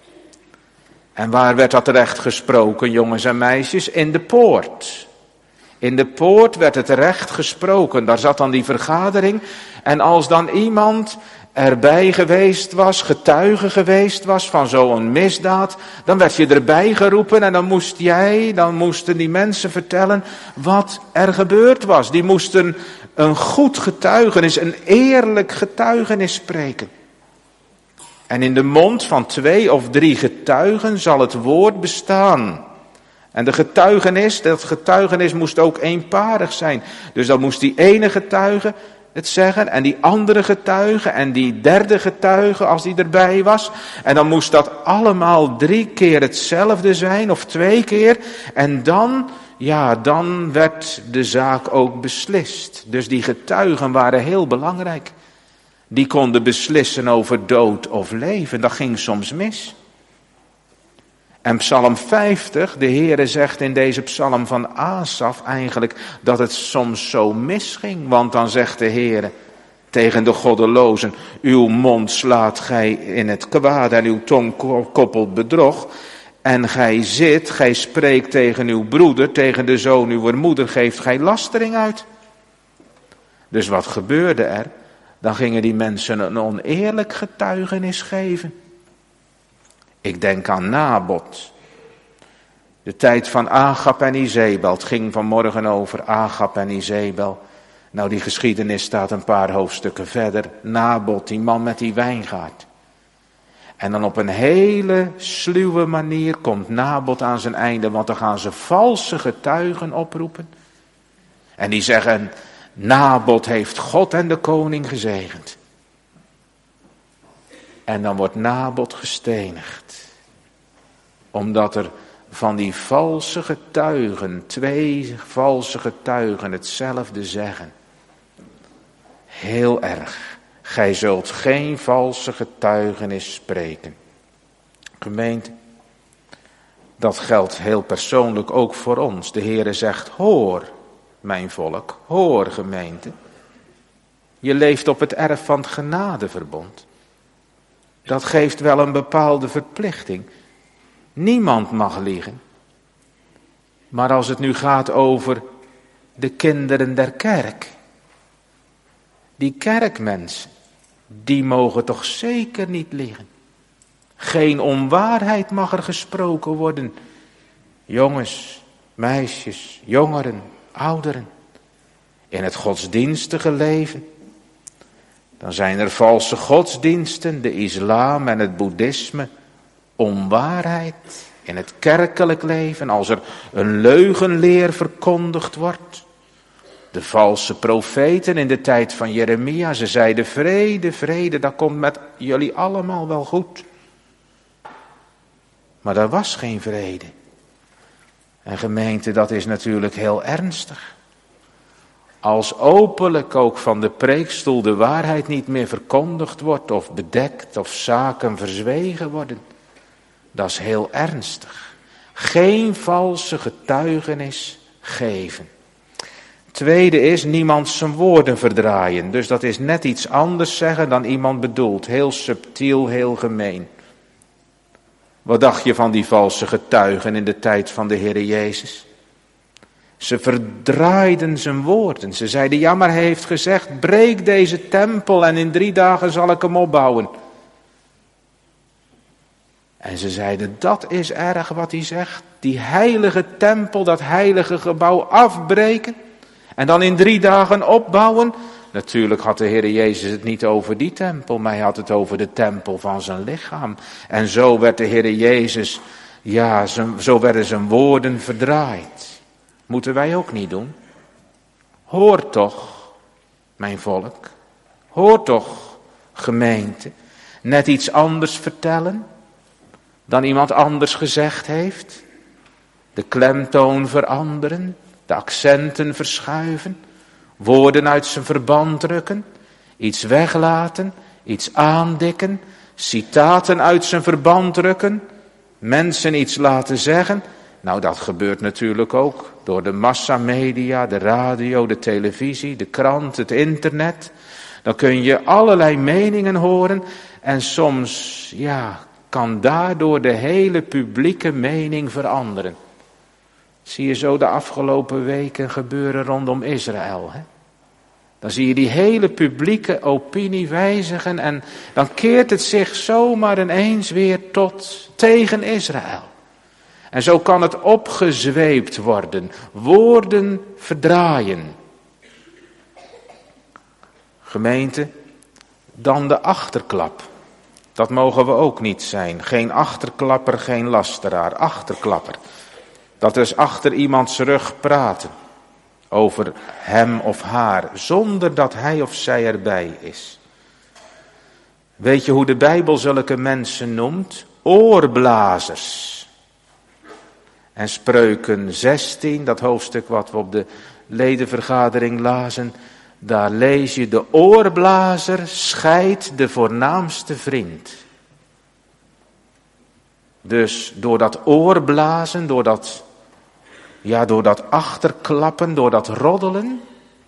En waar werd dat recht gesproken, jongens en meisjes? In de poort. In de poort werd het recht gesproken. Daar zat dan die vergadering. En als dan iemand erbij geweest was, getuige geweest was van zo'n misdaad, dan werd je erbij geroepen en dan moest jij, dan moesten die mensen vertellen wat er gebeurd was. Die moesten een goed getuigenis, een eerlijk getuigenis spreken. En in de mond van twee of drie getuigen zal het woord bestaan. En de getuigenis, dat getuigenis moest ook eenparig zijn. Dus dan moest die ene getuige het zeggen en die andere getuige en die derde getuige als die erbij was. En dan moest dat allemaal drie keer hetzelfde zijn of twee keer. En dan, ja, dan werd de zaak ook beslist. Dus die getuigen waren heel belangrijk. Die konden beslissen over dood of leven. Dat ging soms mis. En Psalm vijftig, de Heere zegt in deze psalm van Asaf eigenlijk dat het soms zo misging. Want dan zegt de Heere tegen de goddelozen, uw mond slaat gij in het kwaad en uw tong koppelt bedrog. En gij zit, gij spreekt tegen uw broeder, tegen de zoon uw moeder geeft gij lastering uit. Dus wat gebeurde er? Dan gingen die mensen een oneerlijk getuigenis geven. Ik denk aan Nabot. De tijd van Agab en Izebel. Het ging vanmorgen over Agab en Izebel. Nou, die geschiedenis staat een paar hoofdstukken verder. Nabot, die man met die wijngaard. En dan op een hele sluwe manier komt Nabot aan zijn einde. Want dan gaan ze valse getuigen oproepen. En die zeggen, Nabot heeft God en de koning gezegend. En dan wordt Nabot gestenigd. Omdat er van die valse getuigen, twee valse getuigen hetzelfde zeggen. Heel erg. Gij zult geen valse getuigenis spreken. Gemeente, dat geldt heel persoonlijk ook voor ons. De Heere zegt, hoor mijn volk, hoor gemeente. Je leeft op het erf van het genadeverbond. Dat geeft wel een bepaalde verplichting. Niemand mag liegen. Maar als het nu gaat over de kinderen der kerk. Die kerkmensen, die mogen toch zeker niet liegen. Geen onwaarheid mag er gesproken worden. Jongens, meisjes, jongeren, ouderen. In het godsdienstige leven. Dan zijn er valse godsdiensten, de islam en het boeddhisme. Onwaarheid in het kerkelijk leven, als er een leugenleer verkondigd wordt. De valse profeten in de tijd van Jeremia, ze zeiden vrede, vrede, dat komt met jullie allemaal wel goed. Maar daar was geen vrede. En gemeente, dat is natuurlijk heel ernstig. Als openlijk ook van de preekstoel de waarheid niet meer verkondigd wordt of bedekt of zaken verzwegen worden. Dat is heel ernstig. Geen valse getuigenis geven. Tweede is, niemand zijn woorden verdraaien. Dus dat is net iets anders zeggen dan iemand bedoelt. Heel subtiel, heel gemeen. Wat dacht je van die valse getuigen in de tijd van de Heere Jezus? Ze verdraaiden zijn woorden. Ze zeiden, ja, maar hij heeft gezegd, breek deze tempel en in drie dagen zal ik hem opbouwen. En ze zeiden, dat is erg wat hij zegt. Die heilige tempel, dat heilige gebouw afbreken. En dan in drie dagen opbouwen. Natuurlijk had de Heer Jezus het niet over die tempel, maar hij had het over de tempel van zijn lichaam. En zo werd de Heer Jezus, ja, zo werden zijn woorden verdraaid. Moeten wij ook niet doen. Hoor toch, mijn volk. Hoor toch, gemeente. Net iets anders vertellen dan iemand anders gezegd heeft. De klemtoon veranderen, de accenten verschuiven, woorden uit zijn verband drukken, iets weglaten, iets aandikken, citaten uit zijn verband drukken, mensen iets laten zeggen. Nou, dat gebeurt natuurlijk ook door de massamedia, de radio, de televisie, de krant, het internet. Dan kun je allerlei meningen horen en soms, ja, kan daardoor de hele publieke mening veranderen. Zie je zo de afgelopen weken gebeuren rondom Israël. Hè? Dan zie je die hele publieke opinie wijzigen en dan keert het zich zomaar ineens weer tot tegen Israël. En zo kan het opgezweept worden, woorden verdraaien. Gemeente, dan de achterklap. Dat mogen we ook niet zijn. Geen achterklapper, geen lasteraar. Achterklapper. Dat is achter iemands rug praten. Over hem of haar. Zonder dat hij of zij erbij is. Weet je hoe de Bijbel zulke mensen noemt? Oorblazers. En Spreuken zestien, dat hoofdstuk wat we op de ledenvergadering lazen. Daar lees je, de oorblazer scheidt de voornaamste vriend. Dus door dat oorblazen, door dat, ja, door dat achterklappen, door dat roddelen,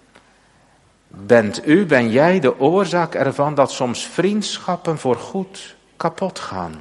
bent u, ben jij de oorzaak ervan dat soms vriendschappen voorgoed kapot gaan.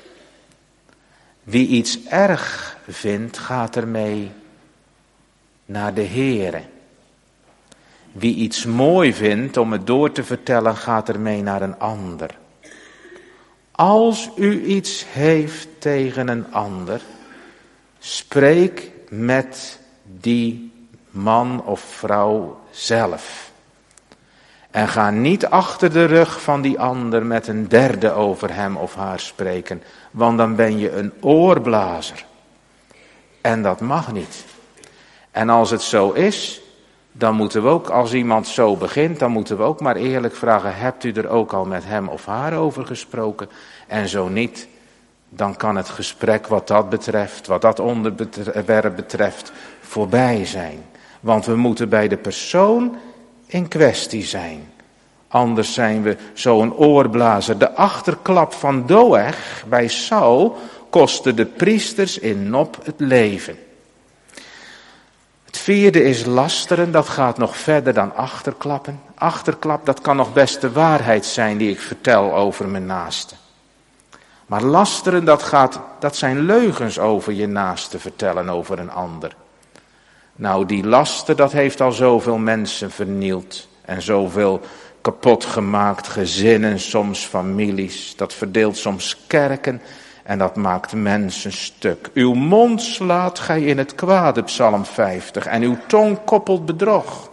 Wie iets erg vindt, gaat ermee naar de Heere. Wie iets mooi vindt om het door te vertellen, gaat ermee naar een ander. Als u iets heeft tegen een ander, Spreek met die man of vrouw zelf. En ga niet achter de rug van die ander met een derde over hem of haar spreken. Want dan ben je een oorblazer. En dat mag niet. En als het zo is, dan moeten we ook, als iemand zo begint, dan moeten we ook maar eerlijk vragen, hebt u er ook al met hem of haar over gesproken? En zo niet, dan kan het gesprek wat dat betreft, wat dat onderwerp betreft, voorbij zijn. Want we moeten bij de persoon in kwestie zijn. Anders zijn we zo'n oorblazer. De achterklap van Doeg bij Saul kostte de priesters in Nob het leven. Het vierde is lasteren, dat gaat nog verder dan achterklappen. Achterklap, dat kan nog best de waarheid zijn die ik vertel over mijn naaste. Maar lasteren, dat, gaat, dat zijn leugens over je naaste vertellen over een ander. Nou, die laster, dat heeft al zoveel mensen vernield en zoveel kapot gemaakt, gezinnen, soms families. Dat verdeelt soms kerken en dat maakt mensen stuk. Uw mond slaat gij in het kwade, Psalm vijftig, en uw tong koppelt bedrog.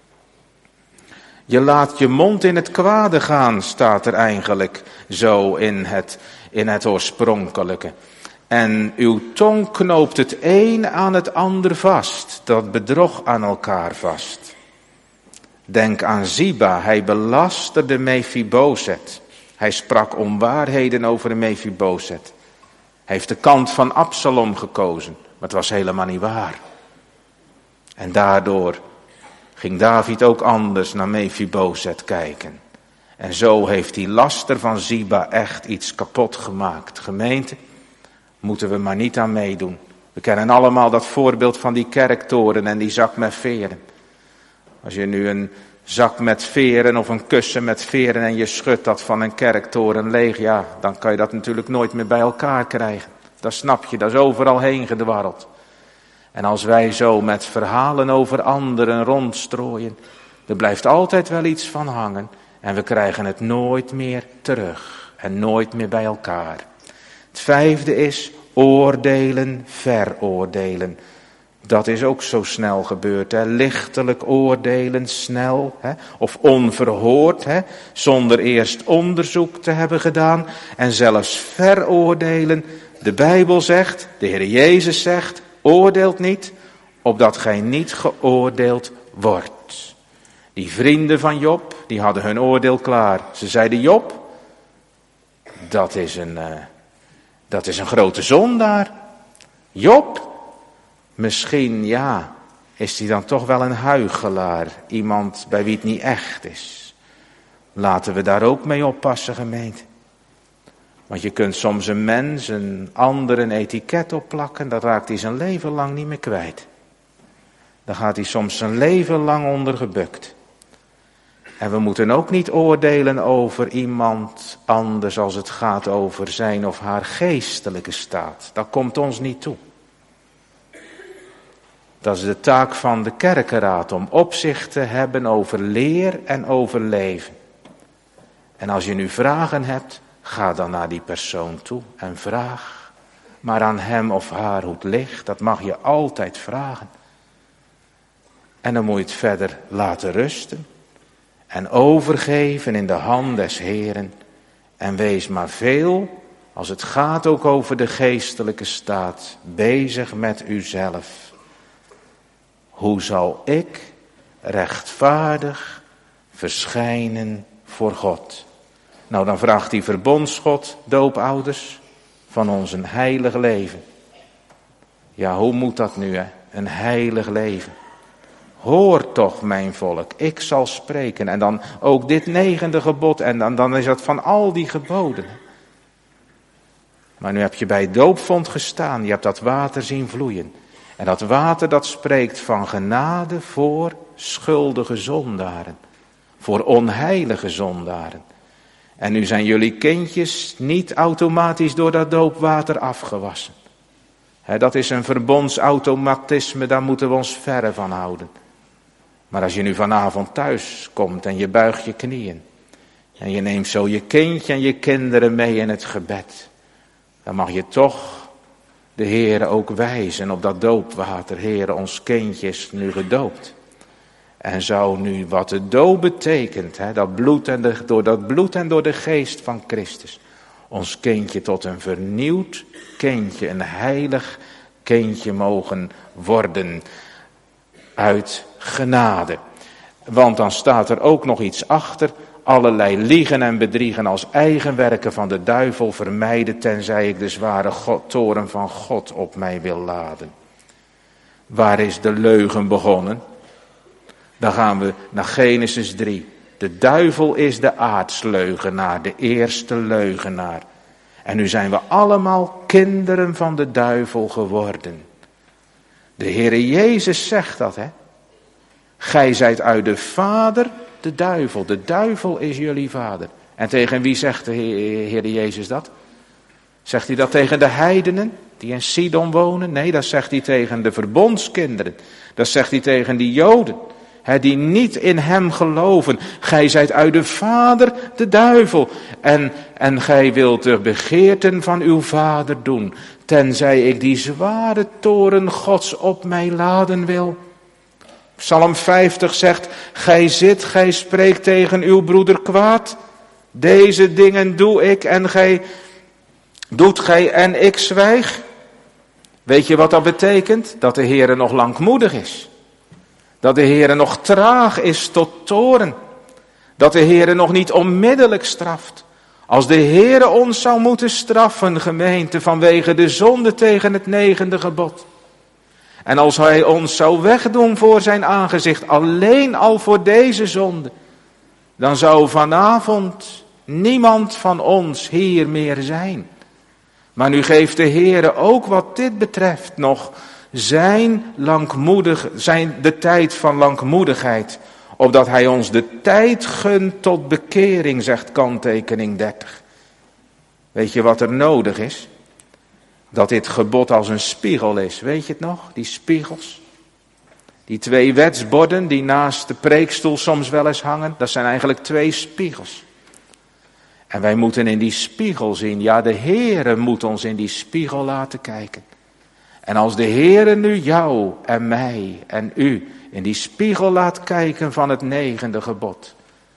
Je laat je mond in het kwade gaan, staat er eigenlijk zo in het, in het oorspronkelijke. En uw tong knoopt het een aan het ander vast, dat bedrog aan elkaar vast. Denk aan Ziba, hij belasterde Mephibozet. Hij sprak onwaarheden over Mephibozet. Hij heeft de kant van Absalom gekozen, maar het was helemaal niet waar. En daardoor ging David ook anders naar Mephibozet kijken. En zo heeft die laster van Ziba echt iets kapot gemaakt. Gemeente, moeten we maar niet aan meedoen. We kennen allemaal dat voorbeeld van die kerktoren en die zak met veren. Als je nu een zak met veren of een kussen met veren en je schudt dat van een kerktoren leeg, ja, dan kan je dat natuurlijk nooit meer bij elkaar krijgen. Dat snap je, dat is overal heen gedwarreld. En als wij zo met verhalen over anderen rondstrooien, er blijft altijd wel iets van hangen en we krijgen het nooit meer terug en nooit meer bij elkaar. Het vijfde is oordelen, veroordelen. Dat is ook zo snel gebeurd, hè? Lichtelijk oordelen, snel, hè? Of onverhoord, hè? Zonder eerst onderzoek te hebben gedaan. En zelfs veroordelen. De Bijbel zegt, de Heer Jezus zegt, oordeelt niet, opdat gij niet geoordeeld wordt. Die vrienden van Job, die hadden hun oordeel klaar. Ze zeiden, Job, dat is een, uh, dat is een grote zondaar. Job, misschien, ja, is hij dan toch wel een huichelaar. Iemand bij wie het niet echt is. Laten we daar ook mee oppassen, gemeente. Want je kunt soms een mens, een ander een etiket opplakken. Dat raakt hij zijn leven lang niet meer kwijt. Dan gaat hij soms zijn leven lang onder gebukt. En we moeten ook niet oordelen over iemand anders als het gaat over zijn of haar geestelijke staat. Dat komt ons niet toe. Dat is de taak van de kerkenraad, om opzicht te hebben over leer en over leven. En als je nu vragen hebt, ga dan naar die persoon toe en vraag. Maar aan hem of haar hoe het ligt, dat mag je altijd vragen. En dan moet je het verder laten rusten. En overgeven in de hand des Heeren. En wees maar veel, als het gaat ook over de geestelijke staat, bezig met uzelf. Hoe zal ik rechtvaardig verschijnen voor God? Nou, dan vraagt die verbondsgod, doopouders, van ons een heilig leven. Ja, hoe moet dat nu, hè? Een heilig leven. Hoor toch, mijn volk, ik zal spreken. En dan ook dit negende gebod. En dan, dan is dat van al die geboden. Maar nu heb je bij het doopvond gestaan. Je hebt dat water zien vloeien. En dat water dat spreekt van genade voor schuldige zondaren. Voor onheilige zondaren. En nu zijn jullie kindjes niet automatisch door dat doopwater afgewassen. He, dat is een verbondsautomatisme, daar moeten we ons verre van houden. Maar als je nu vanavond thuis komt en je buigt je knieën. En je neemt zo je kindje en je kinderen mee in het gebed. Dan mag je toch de Heere ook wijzen op dat doopwater. Heere, ons kindje is nu gedoopt. En zou nu wat de doop betekent, hè, dat bloed en de, door dat bloed en door de geest van Christus, ons kindje tot een vernieuwd kindje, een heilig kindje mogen worden uit genade. Want dan staat er ook nog iets achter. Allerlei liegen en bedriegen als eigenwerken van de duivel vermijden, tenzij ik de zware God, toren van God op mij wil laden. Waar is de leugen begonnen? Dan gaan we naar Genesis drie. De duivel is de aardsleugenaar, de eerste leugenaar. En nu zijn we allemaal kinderen van de duivel geworden. De Heere Jezus zegt dat, hè. Gij zijt uit de vader de duivel. De duivel is jullie vader. En tegen wie zegt de Heere Jezus dat? Zegt hij dat tegen de heidenen die in Sidon wonen? Nee, dat zegt hij tegen de verbondskinderen. Dat zegt hij tegen die Joden. He, die niet in hem geloven. Gij zijt uit de vader de duivel. En, en gij wilt de begeerten van uw vader doen. Tenzij ik die zware toren Gods op mij laden wil. Psalm vijftig zegt. Gij zit, gij spreekt tegen uw broeder kwaad. Deze dingen doe ik en gij doet gij en ik zwijg. Weet je wat dat betekent? Dat de Heere nog langmoedig is. Dat de Heere nog traag is tot toren. Dat de Heere nog niet onmiddellijk straft. Als de Heere ons zou moeten straffen, gemeente, vanwege de zonde tegen het negende gebod. En als hij ons zou wegdoen voor zijn aangezicht, alleen al voor deze zonde. Dan zou vanavond niemand van ons hier meer zijn. Maar nu geeft de Heere ook wat dit betreft nog zijn langmoedig, zijn de tijd van langmoedigheid. Opdat hij ons de tijd gunt tot bekering, zegt kanttekening dertig. Weet je wat er nodig is? Dat dit gebod als een spiegel is. Weet je het nog? Die spiegels. Die twee wetsborden die naast de preekstoel soms wel eens hangen. Dat zijn eigenlijk twee spiegels. En wij moeten in die spiegel zien. Ja, de Heere moet ons in die spiegel laten kijken. En als de Heere nu jou en mij en u in die spiegel laat kijken van het negende gebod.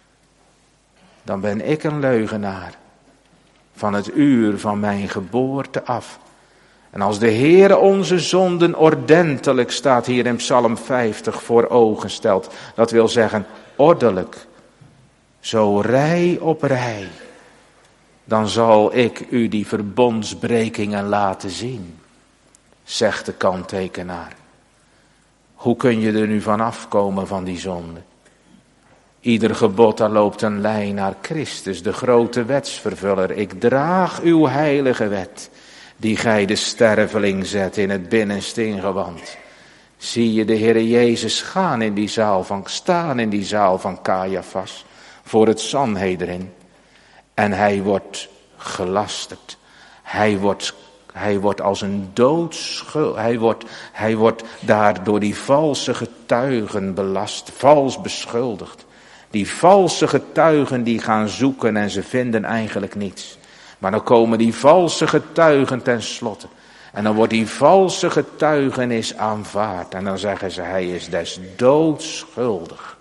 Dan ben ik een leugenaar. Van het uur van mijn geboorte af. En als de Heere onze zonden ordentelijk, staat hier in Psalm vijftig, voor ogen stelt. Dat wil zeggen ordelijk. Zo rij op rij. Dan zal ik u die verbondsbrekingen laten zien. Zegt de kanttekenaar. Hoe kun je er nu van afkomen van die zonde? Ieder gebod, daar loopt een lijn naar Christus, de grote wetsvervuller. Ik draag uw heilige wet, die gij de sterveling zet in het binnenste ingewand. Zie je de Heere Jezus gaan in die zaal van, staan in die zaal van Caiaphas, voor het Sanhedrin. En hij wordt gelasterd. Hij wordt Hij wordt als een doodschuld, hij wordt, hij wordt daar door die valse getuigen belast, vals beschuldigd. Die valse getuigen die gaan zoeken en ze vinden eigenlijk niets. Maar dan komen die valse getuigen ten slotte. En dan wordt die valse getuigenis aanvaard. En dan zeggen ze, hij is des doods schuldig.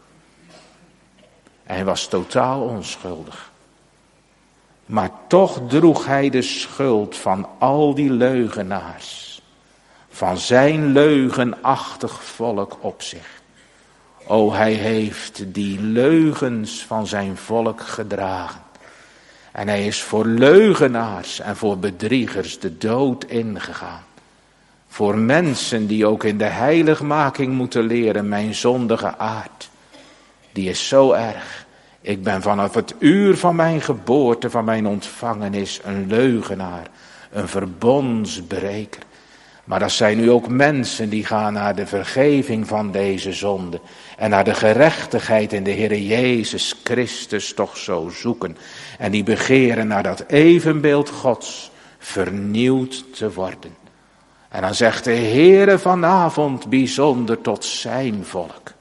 En hij was totaal onschuldig. Maar toch droeg hij de schuld van al die leugenaars. Van zijn leugenachtig volk op zich. O, hij heeft die leugens van zijn volk gedragen. En hij is voor leugenaars en voor bedriegers de dood ingegaan. Voor mensen die ook in de heiligmaking moeten leren, mijn zondige aard. Die is zo erg. Ik ben vanaf het uur van mijn geboorte, van mijn ontvangenis, een leugenaar, een verbondsbreker. Maar dat zijn nu ook mensen die gaan naar de vergeving van deze zonde. En naar de gerechtigheid in de Heere Jezus Christus toch zo zoeken. En die begeren naar dat evenbeeld Gods vernieuwd te worden. En dan zegt de Heere vanavond bijzonder tot zijn volk.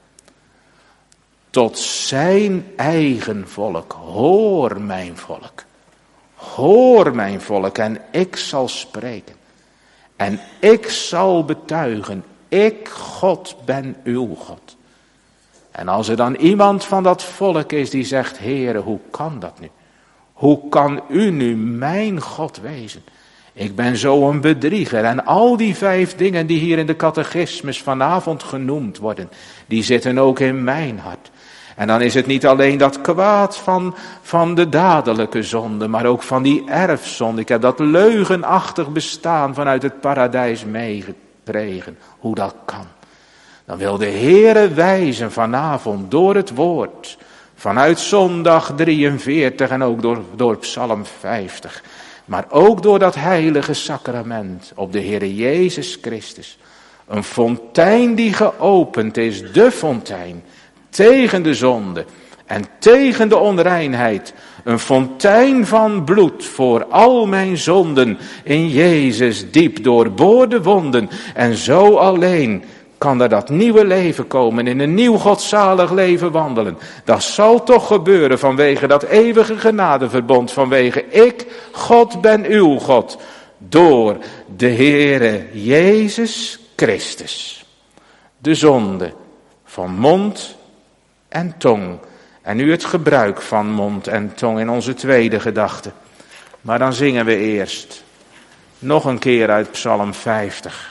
Tot zijn eigen volk. Hoor mijn volk. Hoor mijn volk en ik zal spreken. En ik zal betuigen, ik God ben uw God. En als er dan iemand van dat volk is die zegt, Heere, hoe kan dat nu? Hoe kan u nu mijn God wezen? Ik ben zo'n bedrieger. En al die vijf dingen die hier in de catechismus vanavond genoemd worden, die zitten ook in mijn hart. En dan is het niet alleen dat kwaad van, van de dadelijke zonde, maar ook van die erfzonde. Ik heb dat leugenachtig bestaan vanuit het paradijs meegekregen. Hoe dat kan. Dan wil de Heere wijzen vanavond door het woord, vanuit zondag drieënveertig en ook door, door Psalm vijftig. Maar ook door dat heilige sacrament op de Heere Jezus Christus. Een fontein die geopend is, de fontein, tegen de zonde en tegen de onreinheid. Een fontein van bloed voor al mijn zonden in Jezus diep doorboorde wonden. En zo alleen kan er dat nieuwe leven komen, in een nieuw godzalig leven wandelen. Dat zal toch gebeuren vanwege dat eeuwige genadeverbond, vanwege ik, God ben uw God, door de Heere Jezus Christus. De zonde van mond en tong. En nu het gebruik van mond en tong in onze tweede gedachte. Maar dan zingen we eerst nog een keer uit Psalm vijftig.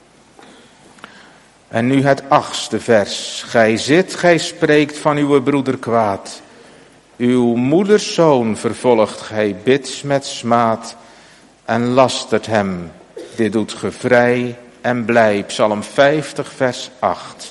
En nu het achtste vers. Gij zit, gij spreekt van uw broeder kwaad. Uw moeders zoon vervolgt gij bids met smaad. En lastert hem. Dit doet ge vrij en blij. Psalm vijftig vers acht.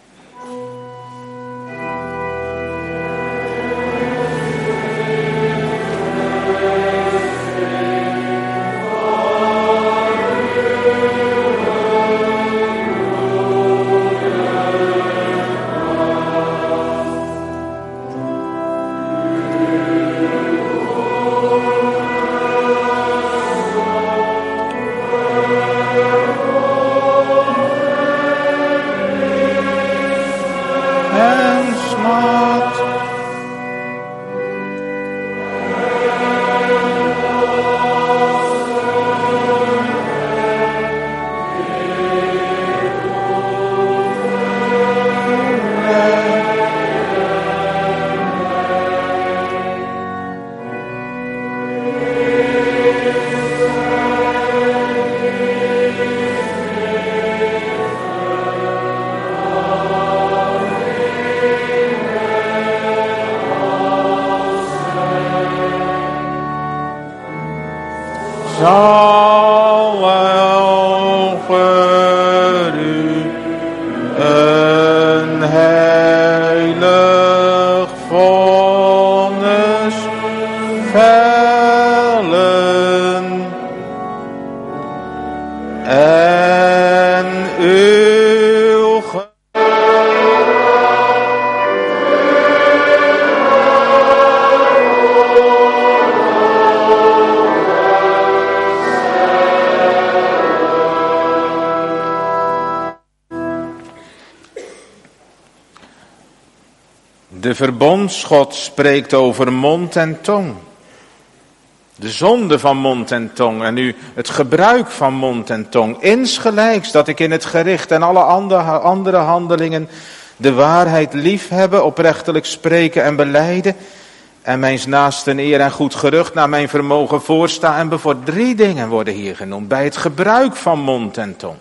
De verbondsgod spreekt over mond en tong. De zonde van mond en tong en nu het gebruik van mond en tong. Insgelijks dat ik in het gericht en alle andere handelingen de waarheid liefhebben, oprechtelijk spreken en belijden. En mijns naasten eer en goed gerucht naar mijn vermogen voorsta en bevoor. Drie dingen worden hier genoemd bij het gebruik van mond en tong.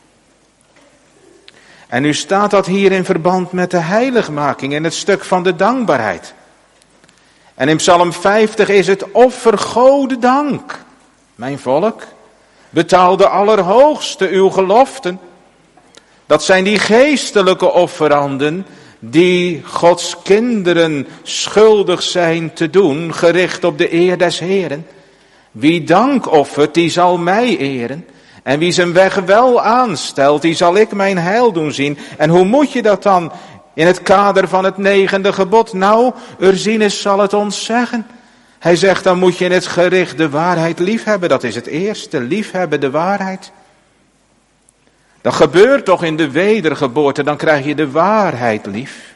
En nu staat dat hier in verband met de heiligmaking in het stuk van de dankbaarheid. En in Psalm vijftig is het offer Gode dank. Mijn volk, betaal de Allerhoogste uw geloften. Dat zijn die geestelijke offeranden die Gods kinderen schuldig zijn te doen, gericht op de eer des Heeren. Wie dank offert, die zal mij eren. En wie zijn weg wel aanstelt, die zal ik mijn heil doen zien. En hoe moet je dat dan in het kader van het negende gebod? Nou, Ursinus zal het ons zeggen. Hij zegt, dan moet je in het gericht de waarheid liefhebben. Dat is het eerste, liefhebben de waarheid. Dat gebeurt toch in de wedergeboorte, dan krijg je de waarheid lief.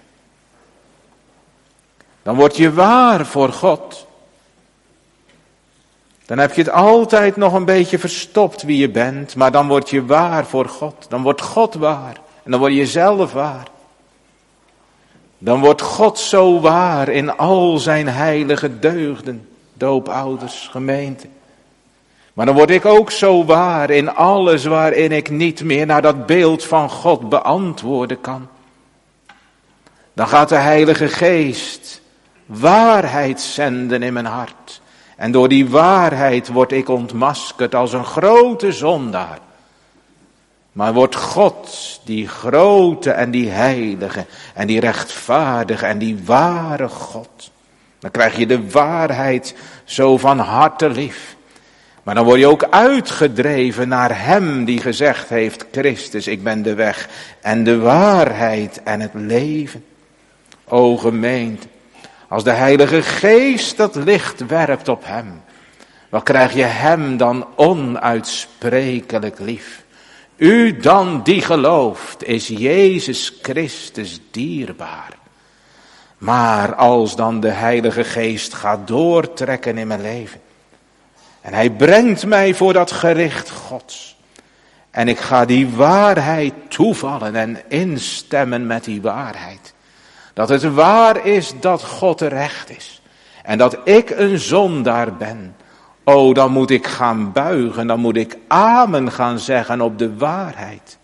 Dan word je waar voor God. Dan heb je het altijd nog een beetje verstopt wie je bent, maar dan word je waar voor God. Dan wordt God waar en dan word je zelf waar. Dan wordt God zo waar in al zijn heilige deugden, doopouders, gemeente. Maar dan word ik ook zo waar in alles waarin ik niet meer naar dat beeld van God beantwoorden kan. Dan gaat de Heilige Geest waarheid zenden in mijn hart. En door die waarheid word ik ontmaskerd als een grote zondaar. Maar wordt God, die grote en die heilige en die rechtvaardige en die ware God. Dan krijg je de waarheid zo van harte lief. Maar dan word je ook uitgedreven naar hem die gezegd heeft, Christus, ik ben de weg en de waarheid en het leven. O gemeente, als de Heilige Geest dat licht werpt op hem, wat krijg je hem dan onuitsprekelijk lief. U dan die gelooft, is Jezus Christus dierbaar. Maar als dan de Heilige Geest gaat doortrekken in mijn leven, en hij brengt mij voor dat gericht Gods, en ik ga die waarheid toevallen en instemmen met die waarheid, dat het waar is dat God recht is, en dat ik een zondaar ben, o, dan moet ik gaan buigen, dan moet ik amen gaan zeggen op de waarheid.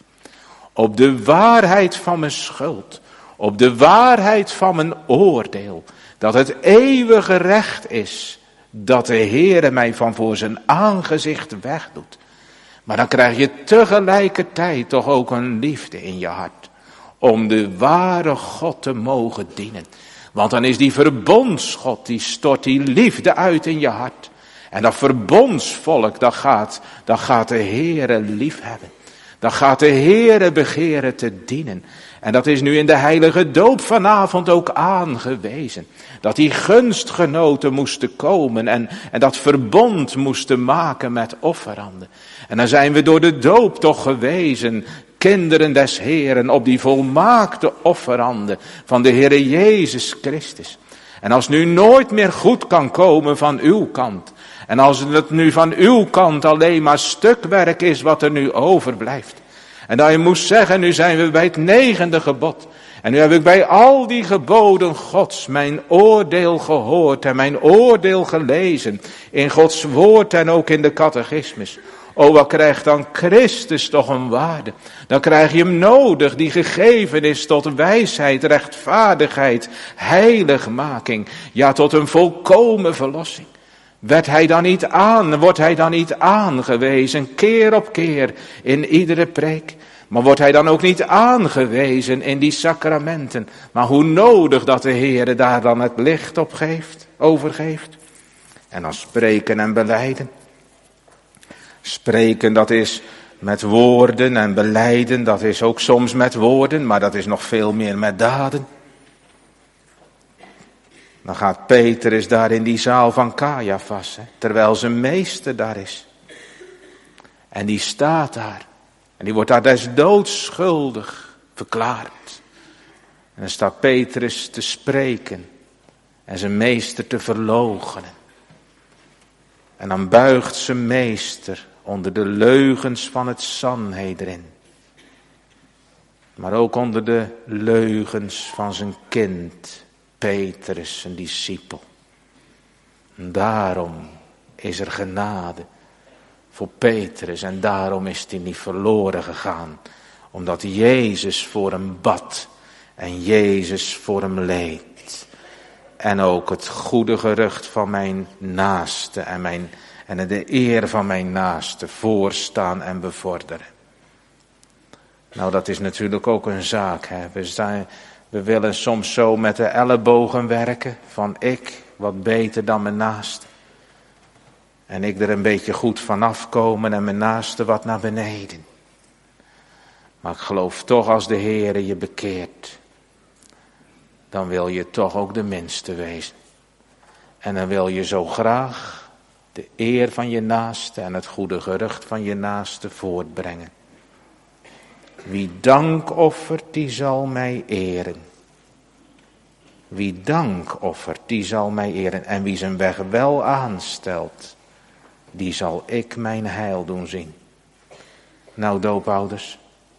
Op de waarheid van mijn schuld, op de waarheid van mijn oordeel, dat het eeuwige recht is, dat de Heere mij van voor zijn aangezicht wegdoet. Maar dan krijg je tegelijkertijd toch ook een liefde in je hart, om de ware God te mogen dienen. Want dan is die verbondsgod, die stort die liefde uit in je hart. En dat verbondsvolk, dat gaat, dat gaat de Heere liefhebben. Dat gaat de Heere begeren te dienen. En dat is nu in de heilige doop vanavond ook aangewezen. Dat die gunstgenoten moesten komen en, en dat verbond moesten maken met offeranden. En dan zijn we door de doop toch gewezen, kinderen des Heeren, op die volmaakte offeranden van de Heere Jezus Christus. En als nu nooit meer goed kan komen van uw kant, en als het nu van uw kant alleen maar stukwerk is wat er nu overblijft. En dat je moest zeggen, nu zijn we bij het negende gebod. En nu heb ik bij al die geboden Gods mijn oordeel gehoord en mijn oordeel gelezen. In Gods woord en ook in de catechismus. O, wat krijgt dan Christus toch een waarde? Dan krijg je hem nodig, die gegeven is tot wijsheid, rechtvaardigheid, heiligmaking. Ja, tot een volkomen verlossing. Werd hij dan niet aan, wordt hij dan niet aangewezen, keer op keer in iedere preek. Maar wordt hij dan ook niet aangewezen in die sacramenten. Maar hoe nodig dat de Heere daar dan het licht op geeft, overgeeft. En dan spreken en belijden. Spreken, dat is met woorden, en belijden, dat is ook soms met woorden, maar dat is nog veel meer met daden. Dan gaat Petrus daar in die zaal van Caiaphas, hè, terwijl zijn meester daar is. En die staat daar. En die wordt daar des doods schuldig verklaard. En dan staat Petrus te spreken en zijn meester te verloochenen. En dan buigt zijn meester onder de leugens van het Sanhedrin. Maar ook onder de leugens van zijn kind, Petrus, zijn discipel. En daarom is er genade voor Petrus en daarom is hij niet verloren gegaan. Omdat Jezus voor hem bad en Jezus voor hem leed. En ook het goede gerucht van mijn naaste en, mijn, en de eer van mijn naaste voorstaan en bevorderen. Nou, dat is natuurlijk ook een zaak. Hè. We, zijn, we willen soms zo met de ellebogen werken van ik wat beter dan mijn naaste. En ik er een beetje goed vanaf komen en mijn naaste wat naar beneden. Maar ik geloof toch als de Heere je bekeert, dan wil je toch ook de minste wezen. En dan wil je zo graag de eer van je naaste en het goede gerucht van je naaste voortbrengen. Wie dank offert, die zal mij eren. Wie dank offert, die zal mij eren. En wie zijn weg wel aanstelt, die zal ik mijn heil doen zien. Nou, doopouders,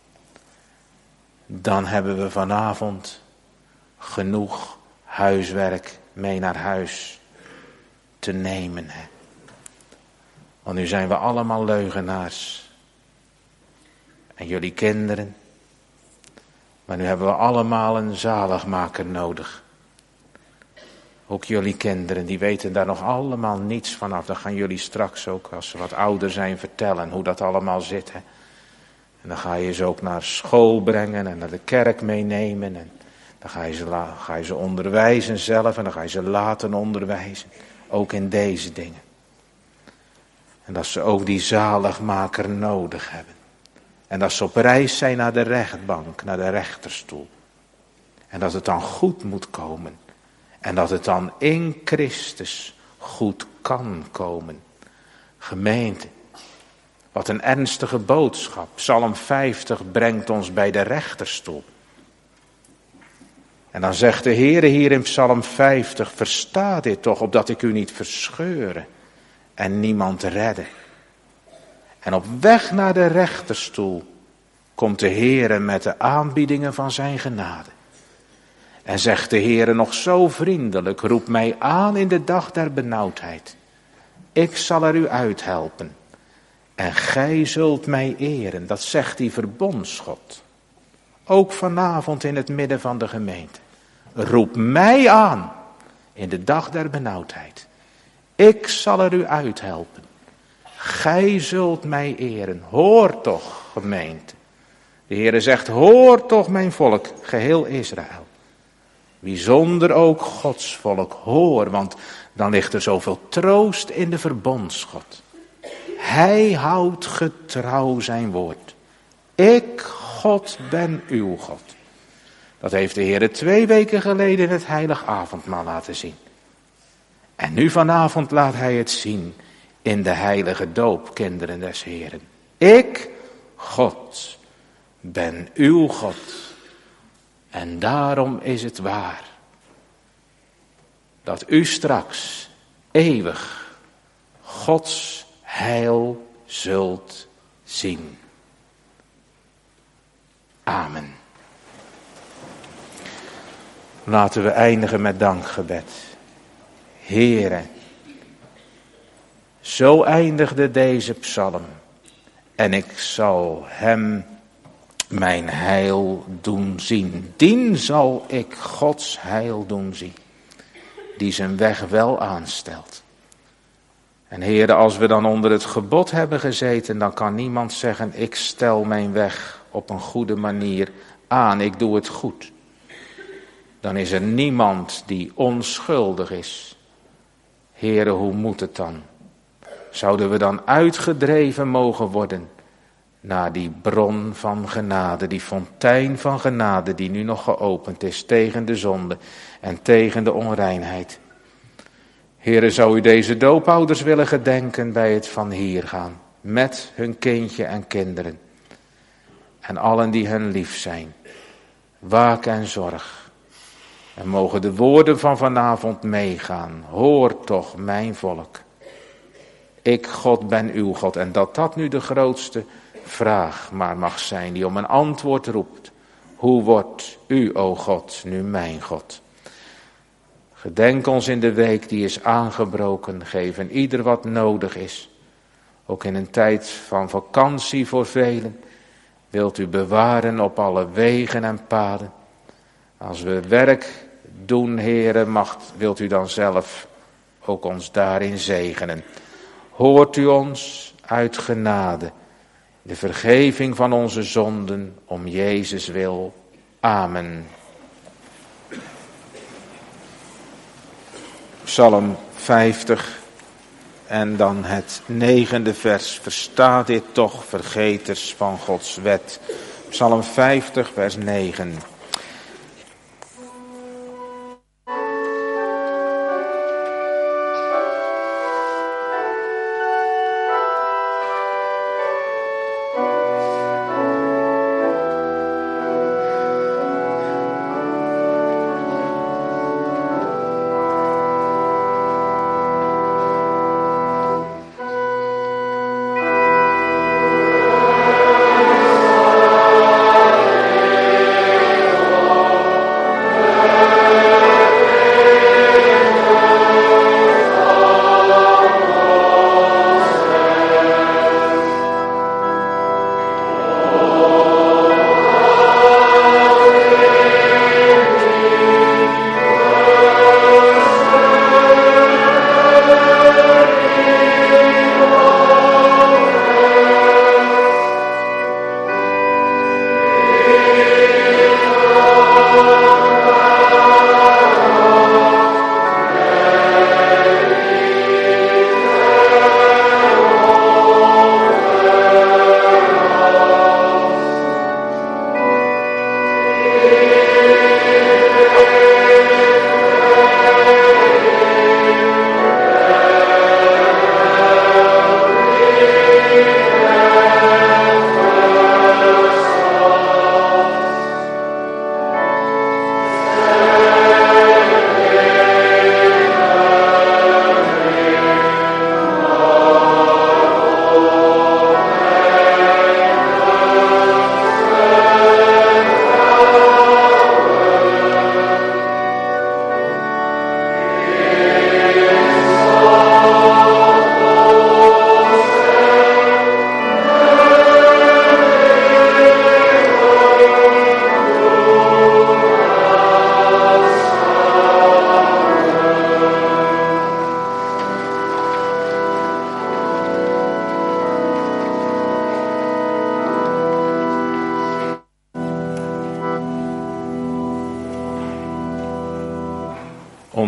dan hebben we vanavond genoeg huiswerk mee naar huis te nemen. Hè? Want nu zijn we allemaal leugenaars. En jullie kinderen. Maar nu hebben we allemaal een zaligmaker nodig. Ook jullie kinderen, die weten daar nog allemaal niets vanaf. Dan gaan jullie straks ook, als ze wat ouder zijn, vertellen hoe dat allemaal zit. Hè? En dan ga je ze ook naar school brengen en naar de kerk meenemen. En dan ga je, ze, ga je ze onderwijzen zelf en dan ga je ze laten onderwijzen. Ook in deze dingen. En dat ze ook die zaligmaker nodig hebben. En dat ze op reis zijn naar de rechtbank, naar de rechterstoel. En dat het dan goed moet komen. En dat het dan in Christus goed kan komen. Gemeente, wat een ernstige boodschap. Psalm vijftig brengt ons bij de rechterstoel. En dan zegt de Heere hier in Psalm vijftig, versta dit toch, opdat ik u niet verscheuren en niemand redden. En op weg naar de rechterstoel komt de Heere met de aanbiedingen van zijn genade. En zegt de Heere nog zo vriendelijk, roep mij aan in de dag der benauwdheid. Ik zal er u uithelpen. En gij zult mij eren, dat zegt die verbondsgod. Ook vanavond in het midden van de gemeente. Roep mij aan in de dag der benauwdheid. Ik zal er u uithelpen. Gij zult mij eren. Hoor toch, gemeente. De Heere zegt, hoor toch mijn volk, geheel Israël. Bijzonder ook Gods volk, hoor, want dan ligt er zoveel troost in de verbondsgod. Hij houdt getrouw zijn woord. Ik, God, ben uw God. Dat heeft de Heer twee weken geleden in het heilig avondmaal laten zien. En nu vanavond laat hij het zien in de heilige doop, kinderen des Heeren. Ik, God, ben uw God. En daarom is het waar dat u straks eeuwig Gods heil zult zien. Amen. Laten we eindigen met dankgebed. Heere, zo eindigde deze psalm. En ik zal hem mijn heil doen zien. Dien zal ik Gods heil doen zien. Die zijn weg wel aanstelt. En Heere, als we dan onder het gebod hebben gezeten, dan kan niemand zeggen, ik stel mijn weg op een goede manier aan, ik doe het goed. Dan is er niemand die onschuldig is. Heere, hoe moet het dan? Zouden we dan uitgedreven mogen worden naar die bron van genade, die fontein van genade die nu nog geopend is tegen de zonde en tegen de onreinheid? Heere, zou u deze doopouders willen gedenken bij het van hier gaan, met hun kindje en kinderen. En allen die hen lief zijn. Waak en zorg. En mogen de woorden van vanavond meegaan. Hoor toch, mijn volk. Ik, God, ben uw God. En dat dat nu de grootste vraag maar mag zijn, die om een antwoord roept. Hoe wordt u, o God, nu mijn God? Gedenk ons in de week die is aangebroken. Geef en ieder wat nodig is. Ook in een tijd van vakantie voor velen. Wilt u bewaren op alle wegen en paden. Als we werk doen, Heere, mag, wilt u dan zelf ook ons daarin zegenen. Hoort u ons uit genade. De vergeving van onze zonden om Jezus wil. Amen. Psalm vijftig en dan het negende vers. Versta dit toch, vergeters van Gods wet. Psalm vijftig, vers negen.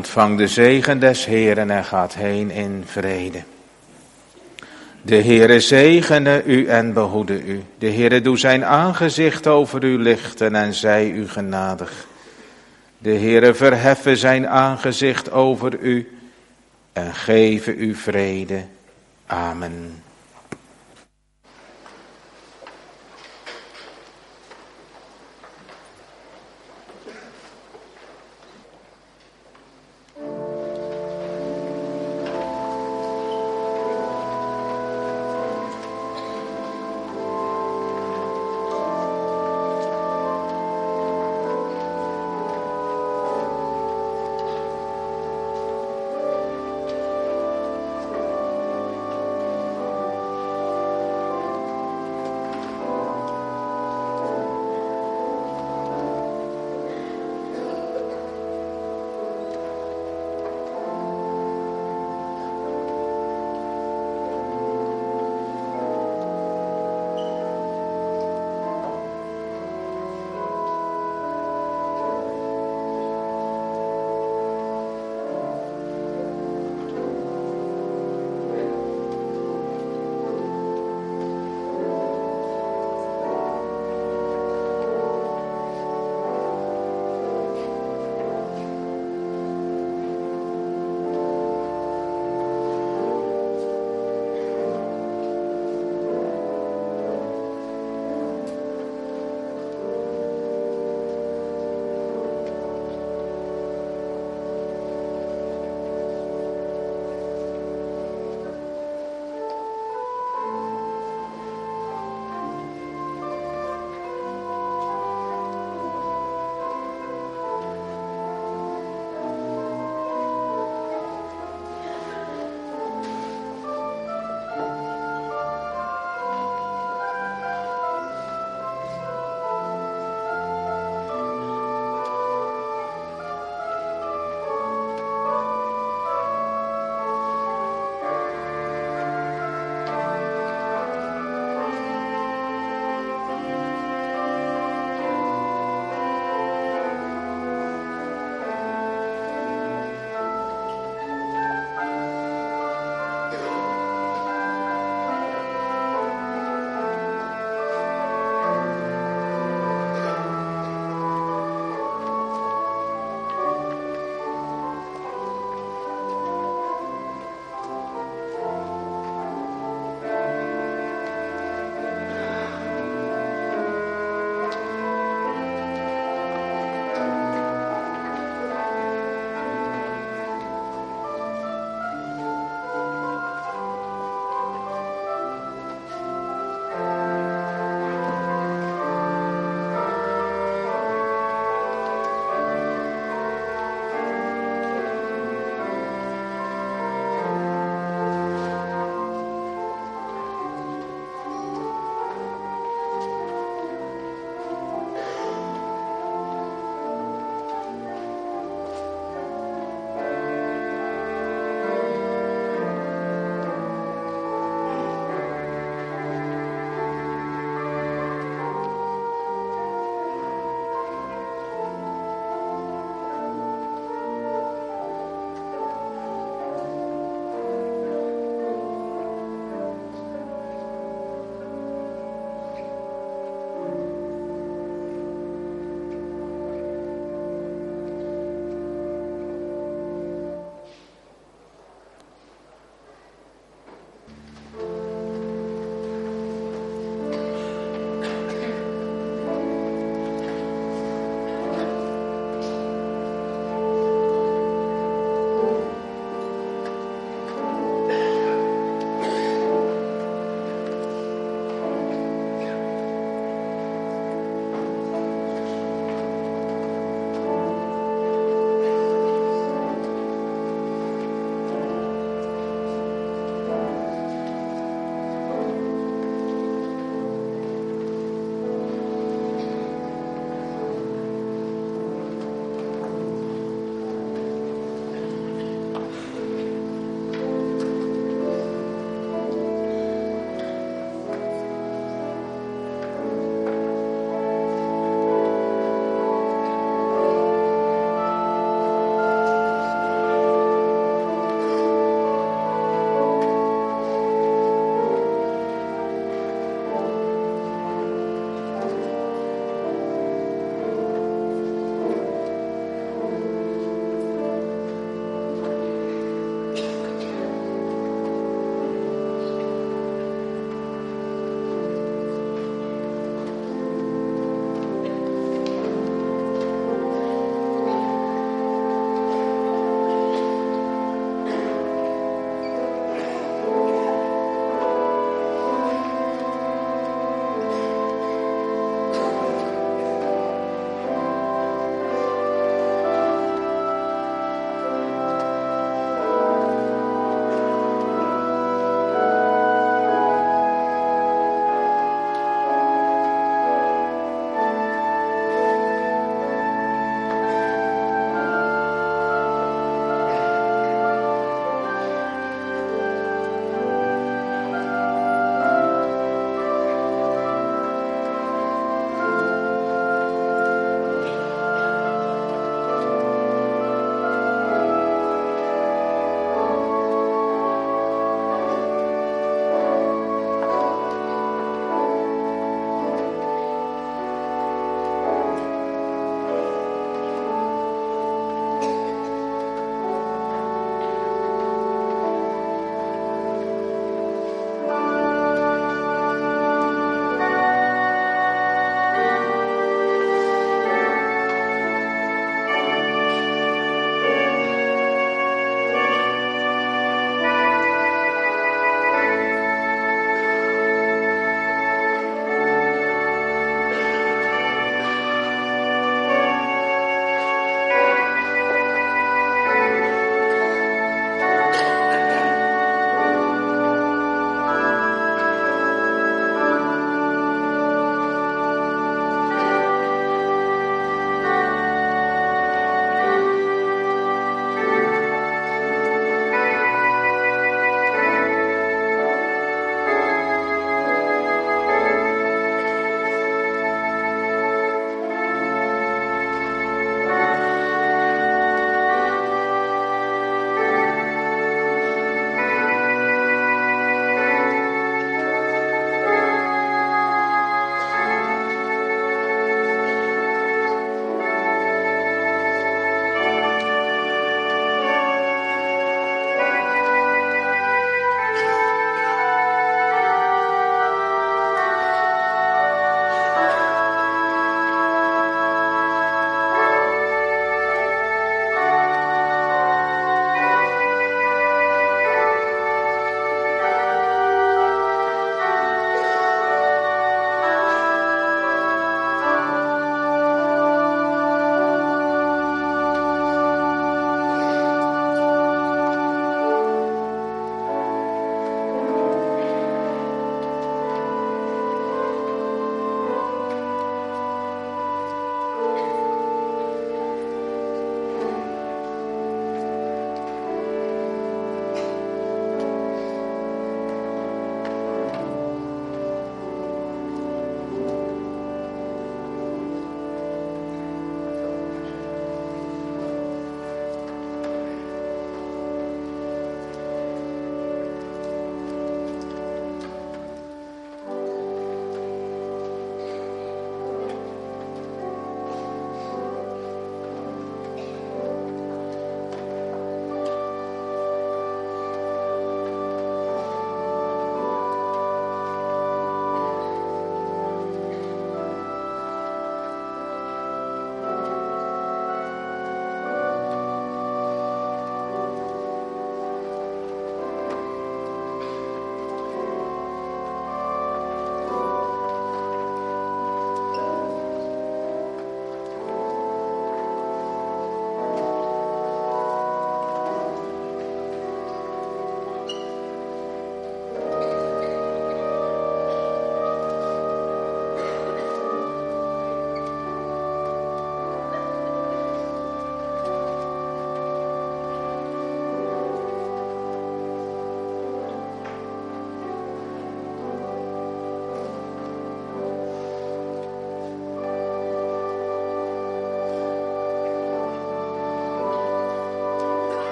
ontvang de zegen des Heeren en gaat heen in vrede. De Heere zegene u en behoede u. De Heere doe zijn aangezicht over u lichten en zij u genadig. De Heere verheffen zijn aangezicht over u en geven u vrede. Amen.